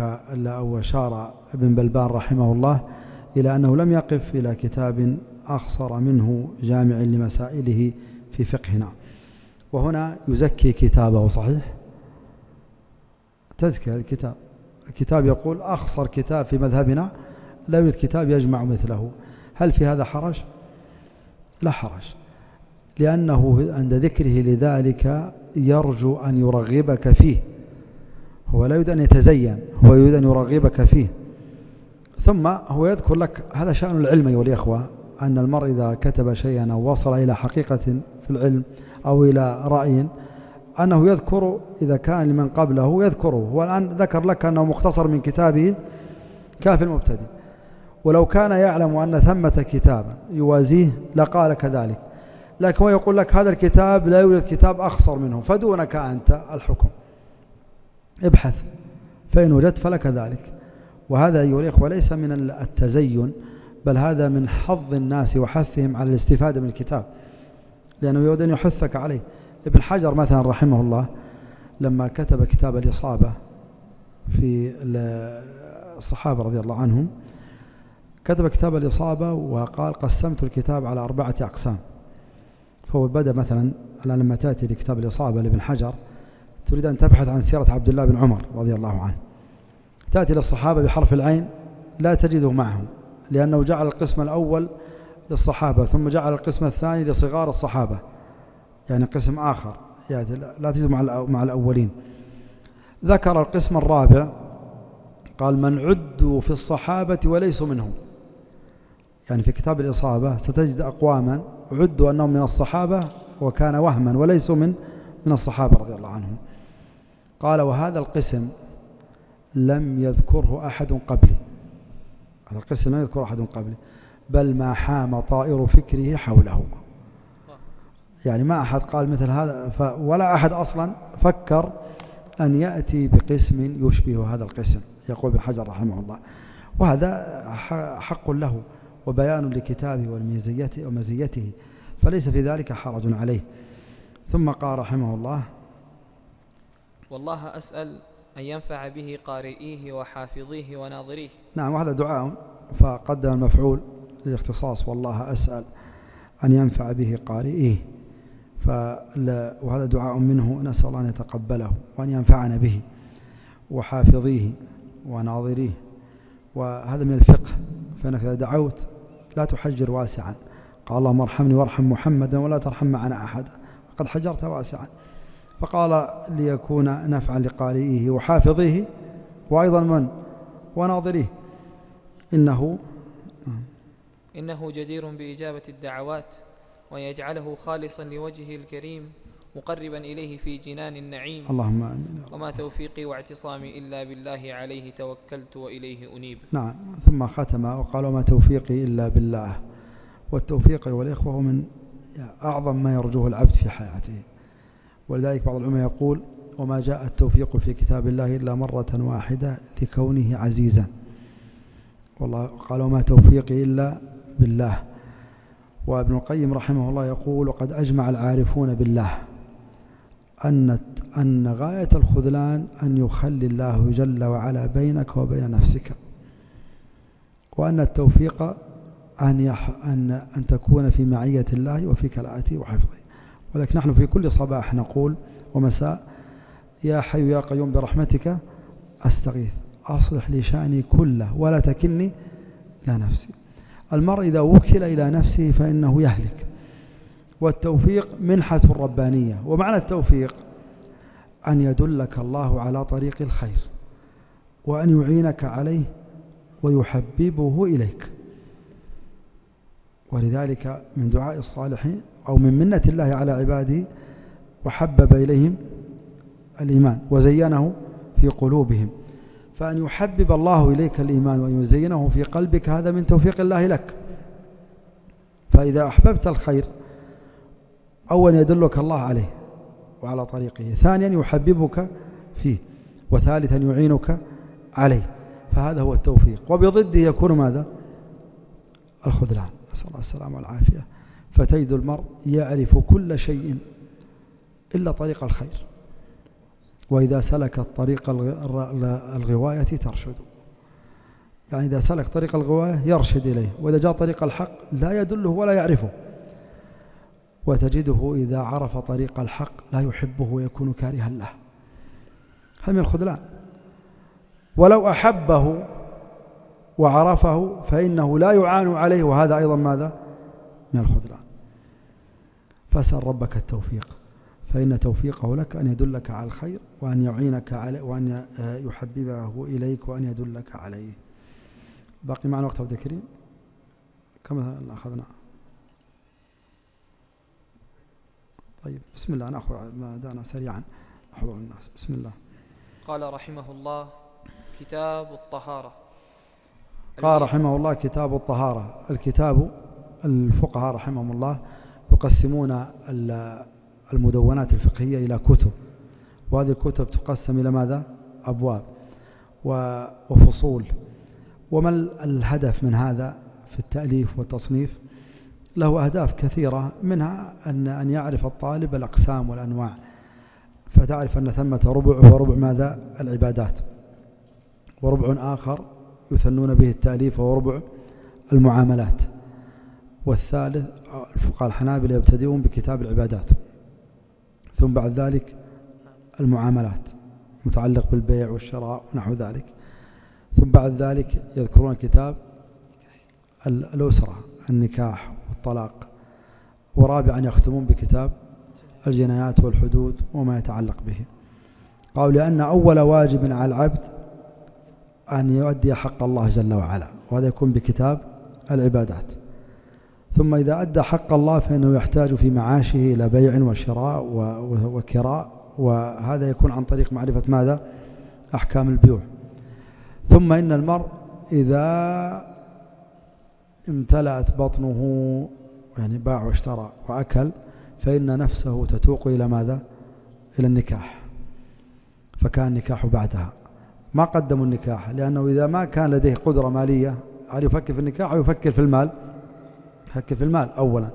ابن بلبان رحمه الله إلى أنه لم يقف إلى كتاب أخصر منه جامع لمسائله في فقهنا. وهنا يزكي كتابه، صحيح، تزكي الكتاب يقول أخصر كتاب في مذهبنا، لا يوجد كتاب يجمع مثله. هل في هذا حرج؟ لا حرج، لأنه عند ذكره لذلك يرجو أن يرغبك فيه. هو لا يريد أن يتزين، هو يريد أن يرغبك فيه. ثم هو يذكر لك، هذا شأن العلم أيها الإخوة، أن المرء إذا كتب شيئا أو وصل إلى حقيقة في العلم أو إلى رأي أنه يذكر، إذا كان لمن قبله يذكره. هو الآن ذكر لك أنه مختصر من كتابه كاف المبتدي، ولو كان يعلم أن ثمة كتابا يوازيه لقال كذلك، لكن هو يقول لك هذا الكتاب لا يوجد كتاب أخصر منه، فدونك أنت الحكم، ابحث فإن وجدت فلك ذلك. وهذا أيها الإخوة ليس من التزين، بل هذا من حظ الناس وحثهم على الاستفادة من الكتاب، لأنه يريد أن يحثك عليه. ابن حجر مثلا رحمه الله لما كتب كتاب الإصابة في الصحابة رضي الله عنهم، كتب كتاب الإصابة وقال قسمت الكتاب على 4 أقسام. فهو بدأ مثلا لما تأتي لكتاب الإصابة لابن حجر تريد أن تبحث عن سيرة عبد الله بن عمر رضي الله عنه، تأتي للصحابة بحرف العين لا تجده معهم، لأنه جعل القسم الأول للصحابة ثم جعل القسم الثاني لصغار الصحابة، يعني قسم آخر، يعني لا تجد مع الأولين. ذكر القسم الرابع قال من عدوا في الصحابة وليسوا منهم، يعني في كتاب الإصابة ستجد أقواما عدوا أنهم من الصحابة وكان وهما وليسوا من الصحابة رضي الله عنهم. قال وهذا القسم لم يذكره أحد قبلي، هذا القسم لم يذكره أحد قبلي، بل ما حام طائر فكره حوله، يعني ما أحد قال مثل هذا، ولا أحد أصلا فكر أن يأتي بقسم يشبه هذا القسم، يقول ابن حجر رحمه الله. وهذا حق له وبيان لكتابه ومزيته، فليس في ذلك حرج عليه. ثم قال رحمه الله: والله أسأل أن ينفع به قارئيه وحافظيه وناظريه. نعم، وهذا دعاء، فقدم المفعول للاختصاص: والله أسأل أن ينفع به قارئيه، وهذا دعاء منه، نسأل الله أن يتقبله وأن ينفعنا به، وحافظيه وناظريه. وهذا من الفقه، فإنك إذا دعوت لا تحجر واسعا. قال: اللهم ارحمني وارحم محمدا ولا ترحم معنا أحدا، قد حجرت واسعا. فقال: ليكون نفعا لقارئيه وحافظيه، وأيضا من وناظريه. إنه جدير بإجابة الدعوات، ويجعله خالصا لوجهه الكريم، مقربا إليه في جنان النعيم. اللهم آمين. وما توفيقي واعتصامي إلا بالله، عليه توكلت وإليه أنيب. نعم. ثم ختم وقال: وما توفيقي إلا بالله. والتوفيق والإخوة هو من أعظم ما يرجوه العبد في حياته، ولذلك بعض العلماء يقول: وما جاء التوفيق في كتاب الله إلا مرة واحدة لكونه عزيزا. والله قال: وما توفيقي إلا بالله. وابن القيم رحمه الله يقول: وقد أجمع العارفون بالله أن غاية الخذلان أن يخلي الله جل وعلا بينك وبين نفسك، وأن التوفيق أن تكون في معية الله وفي كلاءته وحفظه. ولكن نحن في كل صباح نقول ومساء: يا حي يا قيوم برحمتك أستغيث، أصلح لي شأني كله ولا تكلني إلى نفسي. المرء إذا وكل إلى نفسه فإنه يهلك. والتوفيق منحة ربانية. ومعنى التوفيق أن يدلك الله على طريق الخير، وأن يعينك عليه ويحببه إليك. ولذلك من دعاء الصالحين أو من منة الله على عباده: وحبب إليهم الإيمان وزينه في قلوبهم. فأن يحبب الله إليك الإيمان وأن يزينه في قلبك، هذا من توفيق الله لك. فإذا أحببت الخير، أولا يدلك الله عليه وعلى طريقه، ثانيا يحببك فيه، وثالثا يعينك عليه. فهذا هو التوفيق. وبضده يكون ماذا؟ الخذلان، نسأل الله السلامة والعافية. فتجد المرء يعرف كل شيء إلا طريق الخير، وإذا سلك طريق الغواية ترشد. يعني إذا سلك طريق الغواية يرشد إليه، وإذا جاء طريق الحق لا يدله ولا يعرفه. وتجده إذا عرف طريق الحق لا يحبه ويكون كارها له. هذا من الخذلان. ولو أحبه وعرفه فإنه لا يعان عليه، وهذا أيضا ماذا؟ من الخذلان. فاسأل ربك التوفيق، فإن توفيقه لك أن يدلك على الخير، وأن يعينك عليه، وأن يحببه إليك، وأن يدلك عليه. باقي معنا وقت عبد الكريم؟ كم أخذنا؟ طيب، بسم الله، نأخذ ما دانا سريعا حضور الناس. بسم الله. قال رحمه الله: كتاب الطهارة. قال رحمه الله: كتاب الطهارة. الكتاب، الفقهاء رحمهم الله يقسمون المدونات الفقهية إلى كتب، وهذه الكتب تقسم إلى ماذا؟ أبواب وفصول. وما الهدف من هذا في التأليف والتصنيف؟ له أهداف كثيرة، منها أن يعرف الطالب الأقسام والأنواع، فتعرف أن ثمة ربع هو ربع ماذا؟ العبادات، وربع آخر يثنون به التأليف وهو ربع المعاملات، والثالث الفقهاء الحنابلة يبتدئون بكتاب العبادات، ثم بعد ذلك المعاملات متعلق بالبيع والشراء ونحو ذلك، ثم بعد ذلك يذكرون كتاب الأسرة، النكاح والطلاق، ورابعا يختمون بكتاب الجنايات والحدود وما يتعلق به. قالوا: لأن أول واجب على العبد أن يؤدي حق الله جل وعلا، وهذا يكون بكتاب العبادات. ثم إذا أدى حق الله فإنه يحتاج في معاشه إلى بيع وشراء وكراء، وهذا يكون عن طريق معرفة ماذا؟ أحكام البيوع. ثم إن المرء إذا امتلأت بطنه، يعني باع واشترى وأكل، فإن نفسه تتوق إلى ماذا؟ إلى النكاح، فكان النكاح بعدها. ما قدموا النكاح لأنه إذا ما كان لديه قدرة مالية هل يفكر في النكاح أو يفكر في المال؟ يفكر في المال أولا،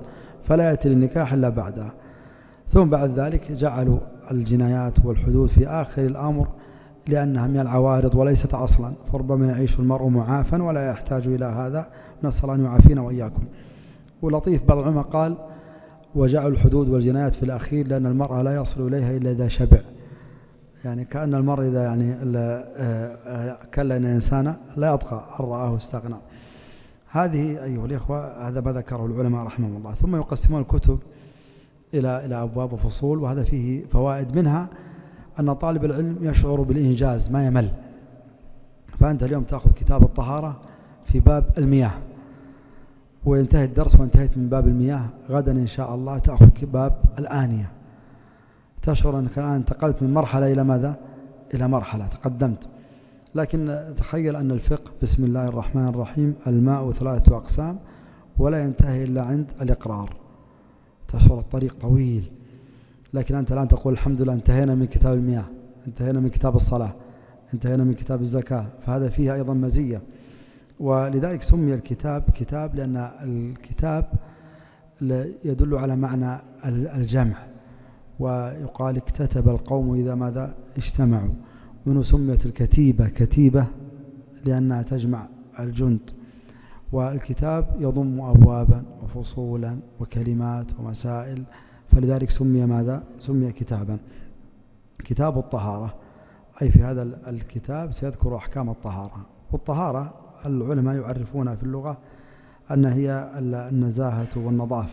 فلا يأتي للنكاح إلا بعدها. ثم بعد ذلك جعلوا الجنايات والحدود في آخر الأمر لأنها من العوارض وليست أصلا، فربما يعيش المرء معافا ولا يحتاج إلى هذا، نسأل أن يعافينا وإياكم. ولطيف بعض العلماء قال وجعلوا الحدود والجنايات في الأخير لأن المرأة لا يصل إليها إلا إذا شبع، يعني كأن المرء إذا يعني كلا إن الإنسان لا يطغى أن رآه استغنى. هذه أيها الإخوة هذا ما ذكره العلماء رحمهم الله. ثم يقسمون الكتب إلى أبواب وفصول، وهذا فيه فوائد، منها أن طالب العلم يشعر بالإنجاز ما يمل. فأنت اليوم تأخذ كتاب الطهارة في باب المياه وينتهي الدرس وانتهيت من باب المياه، غدا إن شاء الله تأخذ باب الآنية، تشعر أنك الآن انتقلت من مرحلة إلى ماذا؟ إلى مرحلة تقدمت. لكن تخيل أن الفقه بسم الله الرحمن الرحيم الماء 3 أقسام ولا ينتهي إلا عند الإقرار، تشعر الطريق طويل. لكن أنت الآن تقول الحمد لله انتهينا من كتاب المياه، انتهينا من كتاب الصلاة، انتهينا من كتاب الزكاة، فهذا فيها أيضا مزية. ولذلك سمي الكتاب كتاب لأن الكتاب يدل على معنى الجمع، ويقال اكتتب القوم إذا ماذا اجتمعوا، منه سميت الكتيبة كتيبة لأنها تجمع الجند. والكتاب يضم أبوابا وفصولا وكلمات ومسائل، فلذلك سمي ماذا؟ سمي كتابا. كتاب الطهارة، أي في هذا الكتاب سيذكر أحكام الطهارة. والطهارة العلماء يعرفونها في اللغة أن هي النزاهة والنظافة،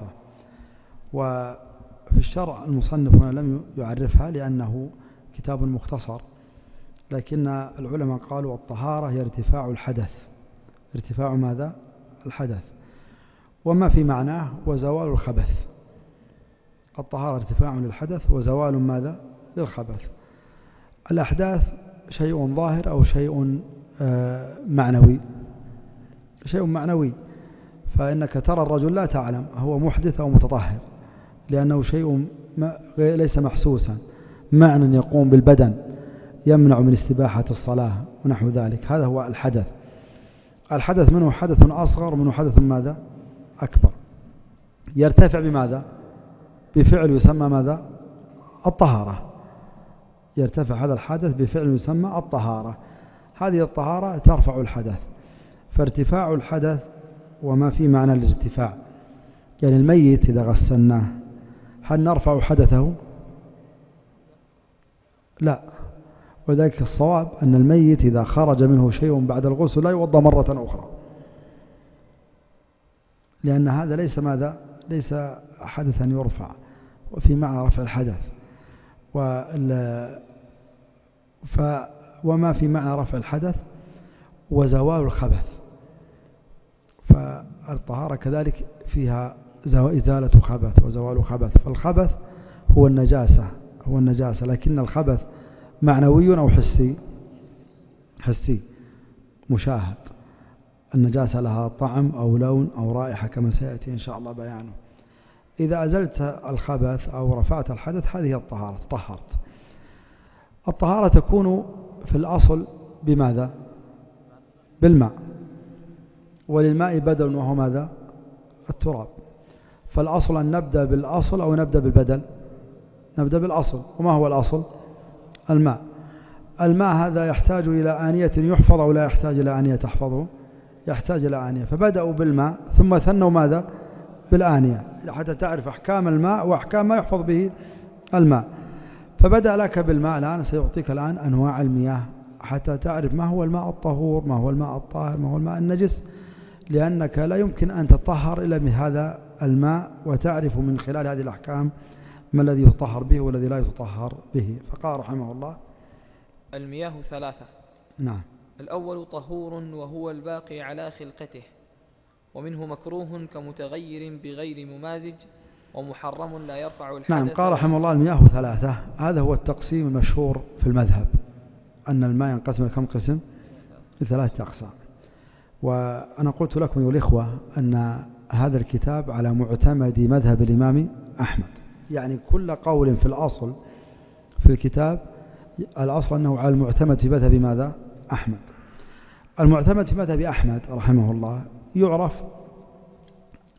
وفي الشرع المصنف هنا لم يعرفها لأنه كتاب مختصر، لكن العلماء قالوا الطهارة هي ارتفاع الحدث. ارتفاع ماذا؟ الحدث، وما في معناه وزوال الخبث. الطهارة ارتفاع للحدث وزوال ماذا؟ للخبث. الأحداث شيء ظاهر أو شيء معنوي. شيء معنوي، فإنك ترى الرجل لا تعلم هو محدث أو متطهر، لأنه شيء ليس محسوسا، معنى يقوم بالبدن يمنع من استباحة الصلاة ونحو ذلك. هذا هو الحدث. الحدث منه حدث أصغر ومنه حدث ماذا؟ أكبر. يرتفع بماذا؟ بفعل يسمى ماذا؟ الطهارة. يرتفع هذا الحدث بفعل يسمى الطهارة. هذه الطهارة ترفع الحدث. فارتفاع الحدث وما في معنى الارتفاع، يعني الميت إذا غسلناه هل نرفع حدثه؟ لا. وذلك الصواب أن الميت إذا خرج منه شيء بعد الغسل لا يوضى مرة أخرى، لأن هذا ليس ماذا؟ ليس حدثا يرفع، وفي معنى رفع الحدث. وما في معنى رفع الحدث وزوال الخبث. فالطهارة كذلك فيها إزالة خبث وزوال خبث. فالخبث هو النجاسة، لكن الخبث معنوي أو حسي مشاهد. النجاسة لها طعم أو لون أو رائحة كما سيأتي إن شاء الله بيانه. إذا أزلت الخبث أو رفعت الحدث هذه الطهارة، طهرت. الطهارة تكون في الأصل بماذا؟ بالماء، وللماء بدل وهو ماذا؟ التراب. فالأصل أن نبدأ بالأصل أو نبدأ بالبدل؟ نبدأ بالأصل. وما هو الأصل؟ الماء. الماء هذا يحتاج إلى آنية يحفظ أو لا يحتاج إلى آنية تحفظه؟ يحتاج إلى آنية. فبدأوا بالماء ثم ثنوا ماذا؟ بالآنية، حتى تعرف أحكام الماء وأحكام ما يحفظ به الماء. فبدأ لك بالماء، الآن سيعطيك الآن أنواع المياه حتى تعرف ما هو الماء الطهور، ما هو الماء الطاهر، ما هو الماء النجس، لأنك لا يمكن أن تطهر إلا من هذا الماء، وتعرف من خلال هذه الأحكام ما الذي يطهر به والذي لا يتطهر به. فقال رحمه الله: المياه 3. نعم. الأول طهور وهو الباقي على خلقته، ومنه مكروه كمتغير بغير ممازج، ومحرم لا يرفع الحدث. نعم. قال رحمه الله: المياه 3. هذا هو التقسيم المشهور في المذهب، أن الماء ينقسم إلى كم قسم؟ ل3 أقسام. وأنا قلت لكم أيها الإخوة أن هذا الكتاب على معتمد مذهب الإمام أحمد، يعني كل قول في الأصل في الكتاب الأصل أنه على المعتمد في مذهب ماذا؟ أحمد. المعتمد في مذهب أحمد رحمه الله يعرف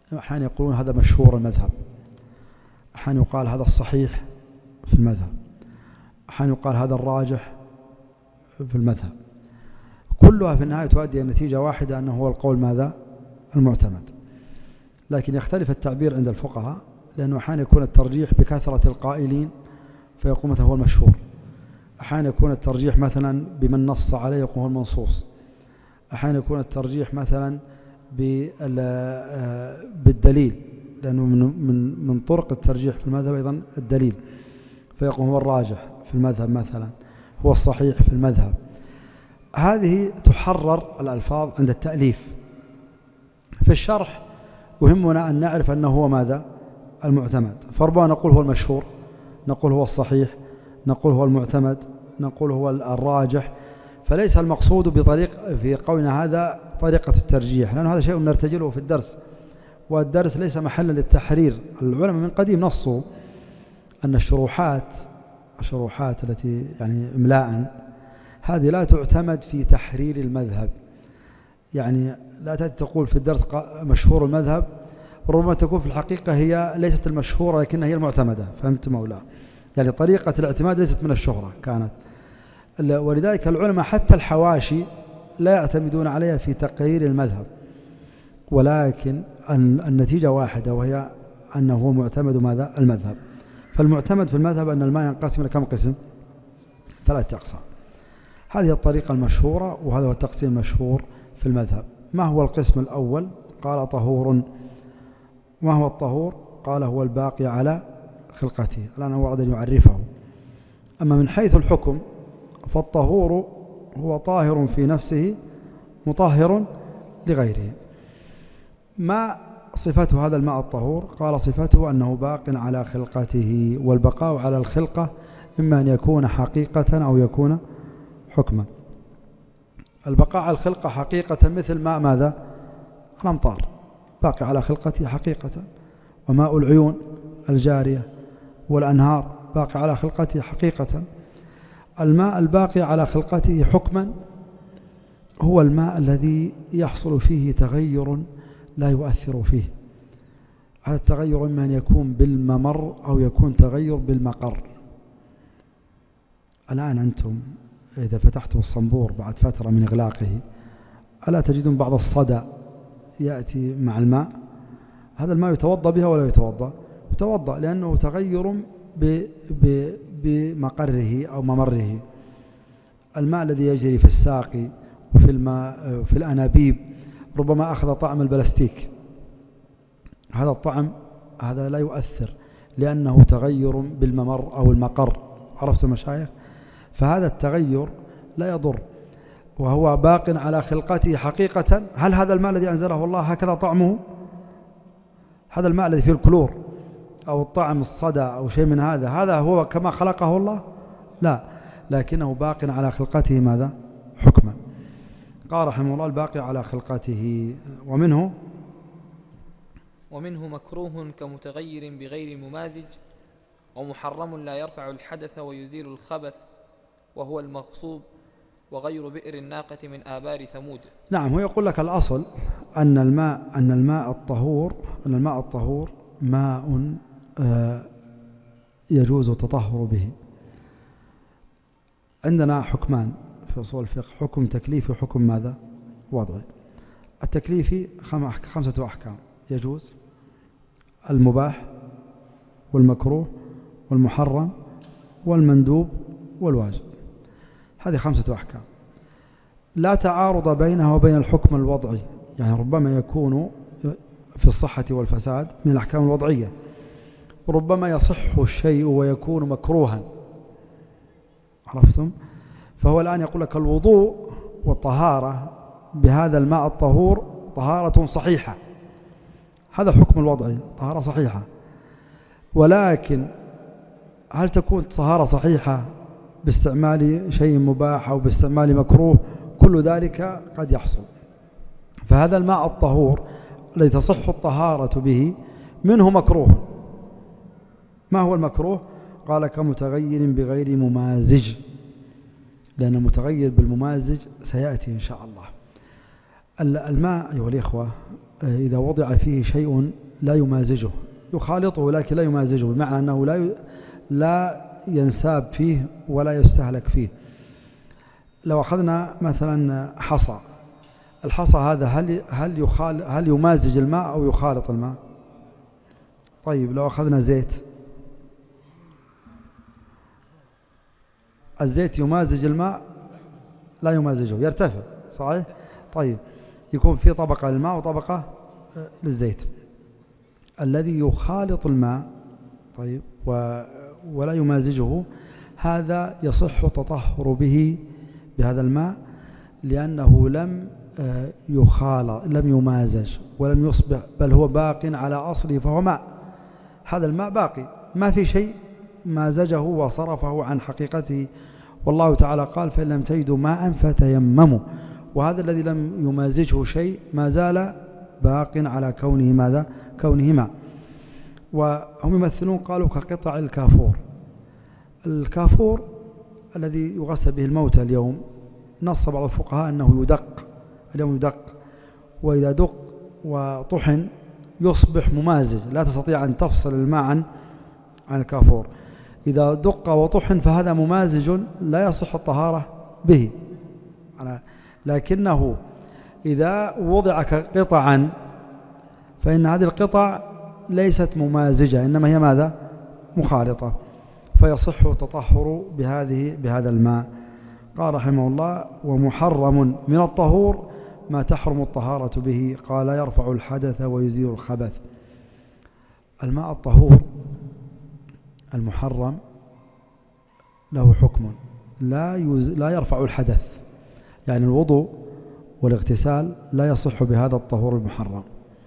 أحيانا يقولون هذا مشهور المذهب، أحيانا يقال هذا الصحيح في المذهب، أحيانا يقال هذا الراجح في المذهب، كلها في النهاية تؤدي إلى نتيجة واحدة أنه هو القول ماذا؟ المعتمد. لكن يختلف التعبير عند الفقهاء، لأنه أحيانا يكون الترجيح بكثرة القائلين فيقول مثلا هو المشهور، أحيانا يكون الترجيح مثلا بمن نص عليه يقول هو المنصوص، أحيانا يكون الترجيح مثلا بالدليل، لأنه من طرق الترجيح في المذهب أيضا الدليل، فيقول هو الراجح في المذهب مثلا، هو الصحيح في المذهب. هذه تحرر الألفاظ عند التأليف. في الشرح يهمنا أن نعرف أنه هو ماذا؟ المعتمد. فربما نقول هو المشهور، نقول هو الصحيح، نقول هو المعتمد، نقول هو الراجح. فليس المقصود بطريق في قولنا هذا طريقة الترجيح، لأن هذا شيء نرتجله في الدرس، والدرس ليس محلا للتحرير. العلماء من قديم نصوا أن الشروحات التي يعني إملاء هذه لا تعتمد في تحرير المذهب. يعني لا تقول في الدرس مشهور المذهب، ربما تكون في الحقيقة هي ليست المشهورة لكنها هي المعتمدة. فهمت مولا؟ يعني طريقة الاعتماد ليست من الشهرة كانت. ولذلك العلماء حتى الحواشي لا يعتمدون عليها في تقرير المذهب، ولكن النتيجة واحدة، وهي أنه هو معتمد ماذا؟ المذهب. فالمعتمد في المذهب أن الماء ينقسم إلى كم قسم؟ 3 أقسام. هذه الطريقة المشهورة، وهذا هو التقسيم المشهور في المذهب. ما هو القسم الأول؟ قال طهور. ما هو الطهور؟ قال هو الباقي على خلقته. الآن هو أراد أن يعرفه. أما من حيث الحكم فالطهور هو طاهر في نفسه مطهر لغيره. ما صفته هذا الماء الطهور؟ قال صفته أنه باق على خلقته، والبقاء على الخلقة إما أن يكون حقيقة أو يكون حكما. البقاء على الخلقة حقيقة مثل ماء ماذا؟ الأمطار، باقي على خلقته حقيقة. وماء العيون الجارية والأنهار باقي على خلقته حقيقة. الماء الباقي على خلقته حكما هو الماء الذي يحصل فيه تغير لا يؤثر فيه. هذا التغير إما أن يكون بالممر أو يكون تغير بالمقر. الآن أنتم إذا فتحتم الصنبور بعد فترة من إغلاقه، ألا تجدون بعض الصدى يأتي مع الماء؟ هذا الماء يتوضأ بها ولا يتوضأ؟ يتوضأ، لأنه تغير بمقره أو ممره. الماء الذي يجري في الساقي وفي الماء في الأنابيب ربما أخذ طعم البلاستيك، هذا الطعم هذا لا يؤثر، لأنه تغير بالممر أو المقر. عرفت المشايخ؟ فهذا التغير لا يضر، وهو باق على خلقته حقيقة. هل هذا الماء الذي أنزله الله هكذا طعمه؟ هذا الماء الذي فيه الكلور أو الطعم الصدى أو شيء من هذا هو كما خلقه الله؟ لا، لكنه باق على خلقته ماذا؟ حكما. قال رحمه الله الباقي على خلقته. ومنه مكروه كمتغير بغير ممازج، ومحرم لا يرفع الحدث ويزيل الخبث، وهو المغصوب وغير بئر الناقة من آبار ثمود. نعم، هو يقول لك الأصل أن الماء الطهور ماء يجوز التطهر به. عندنا حكمان في أصول الفقه، حكم تكليفي وحكم ماذا؟ وضعي. التكليفي 5 أحكام: يجوز، المباح، والمكروه، والمحرم، والمندوب، والواجب. هذه 5 أحكام لا تعارض بينها وبين الحكم الوضعي. يعني ربما يكون في الصحة والفساد من الأحكام الوضعية، وربما يصح الشيء ويكون مكروها. عرفتم؟ فهو الآن يقول لك الوضوء والطهارة بهذا الماء الطهور طهارة صحيحة، هذا الحكم الوضعي، طهارة صحيحة. ولكن هل تكون طهارة صحيحة باستعمال شيء مباح أو باستعمال مكروه؟ كل ذلك قد يحصل. فهذا الماء الطهور الذي تصح الطهارة به منه مكروه. ما هو المكروه؟ قال كمتغير بغير ممازج، لأن المتغير بالممازج سيأتي إن شاء الله. الماء أيها الإخوة إذا وضع فيه شيء لا يمازجه، يخالطه لكن لا يمازجه، بمعنى أنه لا ينساب فيه ولا يستهلك فيه. لو أخذنا مثلا حصى، الحصى هذا هل يمازج الماء أو يخالط الماء؟ طيب لو أخذنا زيت، الزيت يمازج الماء؟ لا يمازجه، يرتفع، صحيح؟ طيب يكون في طبقة للماء وطبقة للزيت. الذي يخالط الماء طيب ولا يمازجه، هذا يصح التطهر به بهذا الماء، لأنه لم يخالط، لم يمازج ولم يصبح، بل هو باق على أصله، فهو ماء. هذا الماء باقي، ما في شيء مازجه وصرفه عن حقيقته. والله تعالى قال: فإن لم تجدوا ماء فتيمموا. وهذا الذي لم يمازجه شيء ما زال باق على كونه ماذا؟ كونه ماء. وهم يمثلون قالوا كقطع الكافور. الكافور الذي يغسل به الموتى اليوم، نص بعض الفقهاء أنه يدق، اليوم يدق، وإذا دق وطحن يصبح ممازج، لا تستطيع أن تفصل الماء عن الكافور. إذا دق وطحن فهذا ممازج لا يصح الطهارة به. لكنه إذا وضع قطعا فإن هذه القطع ليست ممازجة، إنما هي ماذا؟ مخالطة، فيصح التطهر بهذا الماء. قال رحمه الله: ومحرم من الطهور ما تحرم الطهارة به. قال: يرفع الحدث ويزيل الخبث. الماء الطهور المحرم له حكم لا يرفع الحدث، يعني الوضوء والاغتسال لا يصح بهذا الطهور المحرم.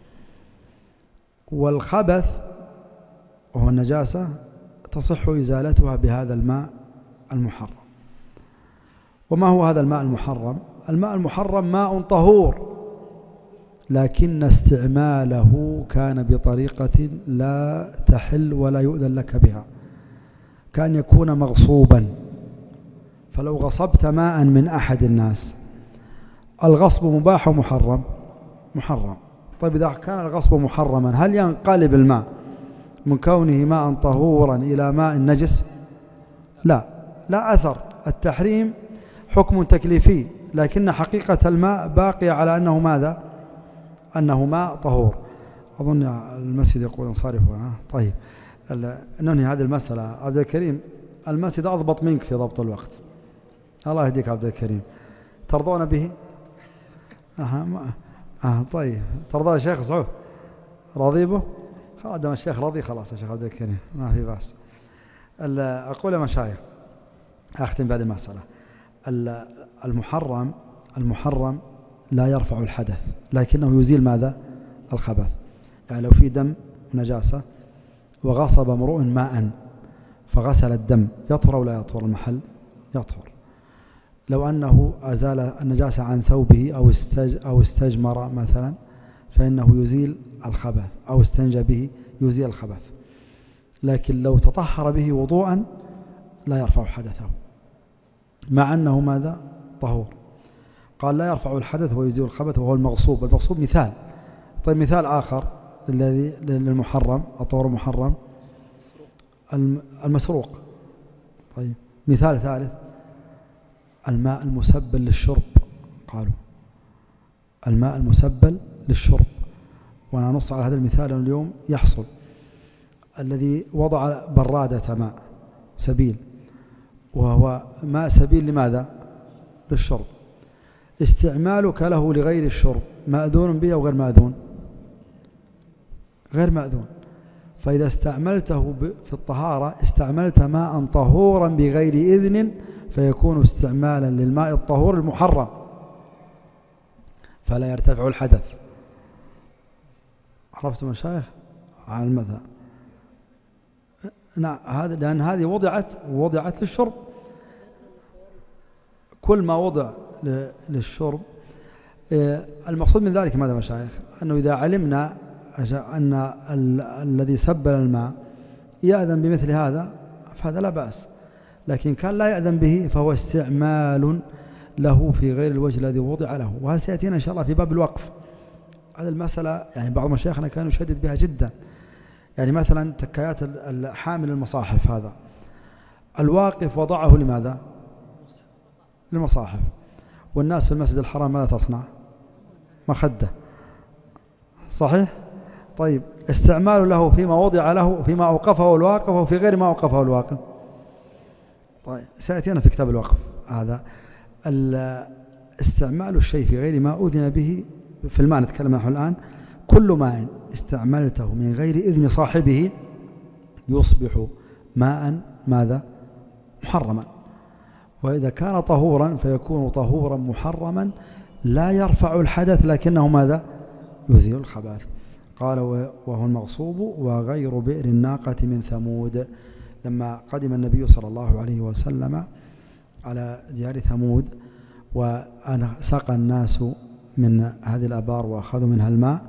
والخبث وهو النجاسة تصح إزالتها بهذا الماء المحرم. وما هو هذا الماء المحرم؟ الماء المحرم ماء طهور، لكن استعماله كان بطريقة لا تحل ولا يؤذن لك بها، كان يكون مغصوبا. فلو غصبت ماء من أحد الناس، الغصب مباح ومحرم؟ محرم. طيب إذا كان الغصب محرما، هل ينقلب الماء من كونه ماء طهورا إلى ماء نجس؟ لا أثر. التحريم حكم تكليفي، لكن حقيقة الماء باقية على أنه ماذا؟ أنه ماء طهور. أظن المسجد يقول انصرفوا. طيب ننهي هذه المسألة. عبد الكريم، المسجد أضبط منك في ضبط الوقت، الله يهديك عبد الكريم. ترضون به؟ طيب ترضى يا شيخ صعود؟ راضي به؟ خلاص دام الشيخ راضي خلاص يا شيخ عبد الكريم، ما في بأس. أقول يا مشايخ، أختم بهذه المسألة. المحرم لا يرفع الحدث، لكنه يزيل ماذا؟ الخبث. يعني لو في دم نجاسة وغصب امرؤ ماء فغسل الدم، يطهر أو لا يطهر؟ المحل يطهر. لو أنه أزال النجاسة عن ثوبه أو استجمر مثلا، فإنه يزيل الخبث، أو استنجى به يزيل الخبث. لكن لو تطهر به وضوءا لا يرفع حدثه، مع أنه ماذا؟ طهور. قال: لا يرفع الحدث ويزيل الخبث، وهو المغصوب. المغصوب مثال. طيب مثال آخر للمحرم، الطهور المحرم، المسروق. طيب مثال ثالث: الماء المسبل للشرب. قالوا الماء المسبل للشرب، وأنا نص على هذا المثال اليوم يحصل. الذي وضع برادة ماء سبيل، وهو ماء سبيل لماذا؟ للشرب. استعمالك له لغير الشرب مأذون به أو غير مأذون؟ غير مأذون. فإذا استعملته في الطهارة استعملت ماء طهورا بغير إذن، فيكون استعمالا للماء الطهور المحرم، فلا يرتفع الحدث. عرفتم مشايخ عن المذهب؟ نعم، لأن هذه وضعت للشرب. كل ما وضع للشرب. المقصود من ذلك ماذا مشايخ؟ أنه إذا علمنا أن الذي سبل الماء يأذن بمثل هذا فهذا لا بأس، لكن كان لا يأذن به فهو استعمال له في غير الوجه الذي وضع له. وهذا سيأتينا إن شاء الله في باب الوقف. هذه المسألة يعني بعض مشايخنا كانوا يشدد بها جدا. يعني مثلا تكايات حامل المصاحف، هذا الواقف وضعه لماذا؟ للمصاحف. والناس في المسجد الحرام ماذا تصنع؟ مخدة، صحيح؟ طيب استعمال له فيما وضع له، فيما أوقفه الواقف وفي غير ما أوقفه الواقف. طيب سيأتينا في كتاب الوقف هذا. استعمال الشيء في غير ما أذن به في الماء نتكلم عنه الآن. كل ماء استعملته من غير إذن صاحبه يصبح ماء ماذا؟ محرما. وإذا كان طهورا فيكون طهورا محرما لا يرفع الحدث لكنه ماذا؟ يزيل الخبائث. قال وهو المغصوب وغير بئر الناقة من ثمود. لما قدم النبي صلى الله عليه وسلم على ديار ثمود وسقى الناس من هذه الأبار وأخذوا منها الماء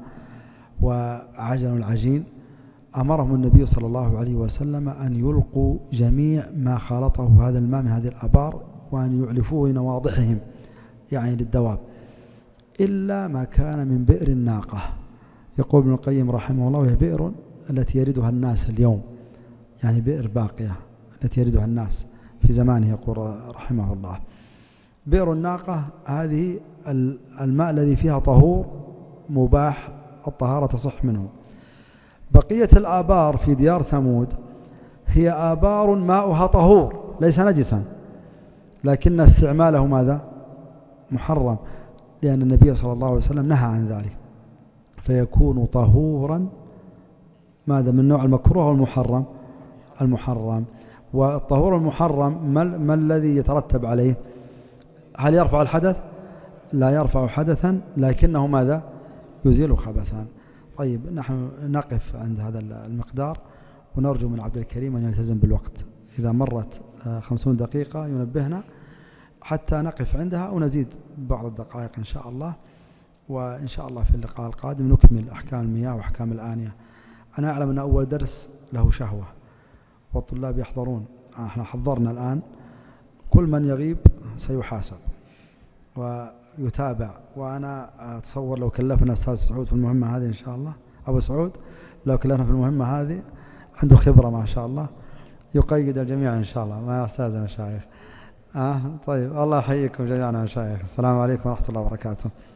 وعجنوا العجين، أمرهم النبي صلى الله عليه وسلم أن يلقوا جميع ما خالطه هذا الماء من هذه الأبار وأن يعلفوه لنواضحهم يعني للدواب، إلا ما كان من بئر الناقة. يقول ابن القيم رحمه الله وهي بئر التي يردها الناس اليوم، يعني بئر باقية التي يردها الناس في زمانه. يقول رحمه الله بئر الناقة هذه الماء الذي فيها طهور مباح الطهارة تصح منه. بقية الآبار في ديار ثمود هي آبار ماؤها طهور ليس نجسا، لكن استعماله ماذا؟ محرم، لأن النبي صلى الله عليه وسلم نهى عن ذلك، فيكون طهورا ماذا؟ من نوع المكروه والمحرم؟ المحرم. والطهور المحرم ما الذي يترتب عليه؟ هل يرفع الحدث؟ لا يرفع حدثا لكنه ماذا؟ يزيل خبثا. طيب نحن نقف عند هذا المقدار ونرجو من عبد الكريم أن يلتزم بالوقت. إذا مرت 50 دقيقة ينبهنا حتى نقف عندها ونزيد بعض الدقائق إن شاء الله. وإن شاء الله في اللقاء القادم نكمل أحكام المياه وأحكام الآنية. أنا أعلم أن أول درس له شهوة والطلاب يحضرون. احنا حضرنا الآن، كل من يغيب سيحاسب ويتابع. وأنا أتصور لو كلفنا أستاذ سعود في المهمة هذه إن شاء الله، أبو سعود لو كلفنا في المهمة هذه عنده خبرة ما شاء الله يقيد الجميع إن شاء الله ما يحتاج مشايخ. طيب الله يحييكم جميعا مشايخ. السلام عليكم ورحمة الله وبركاته.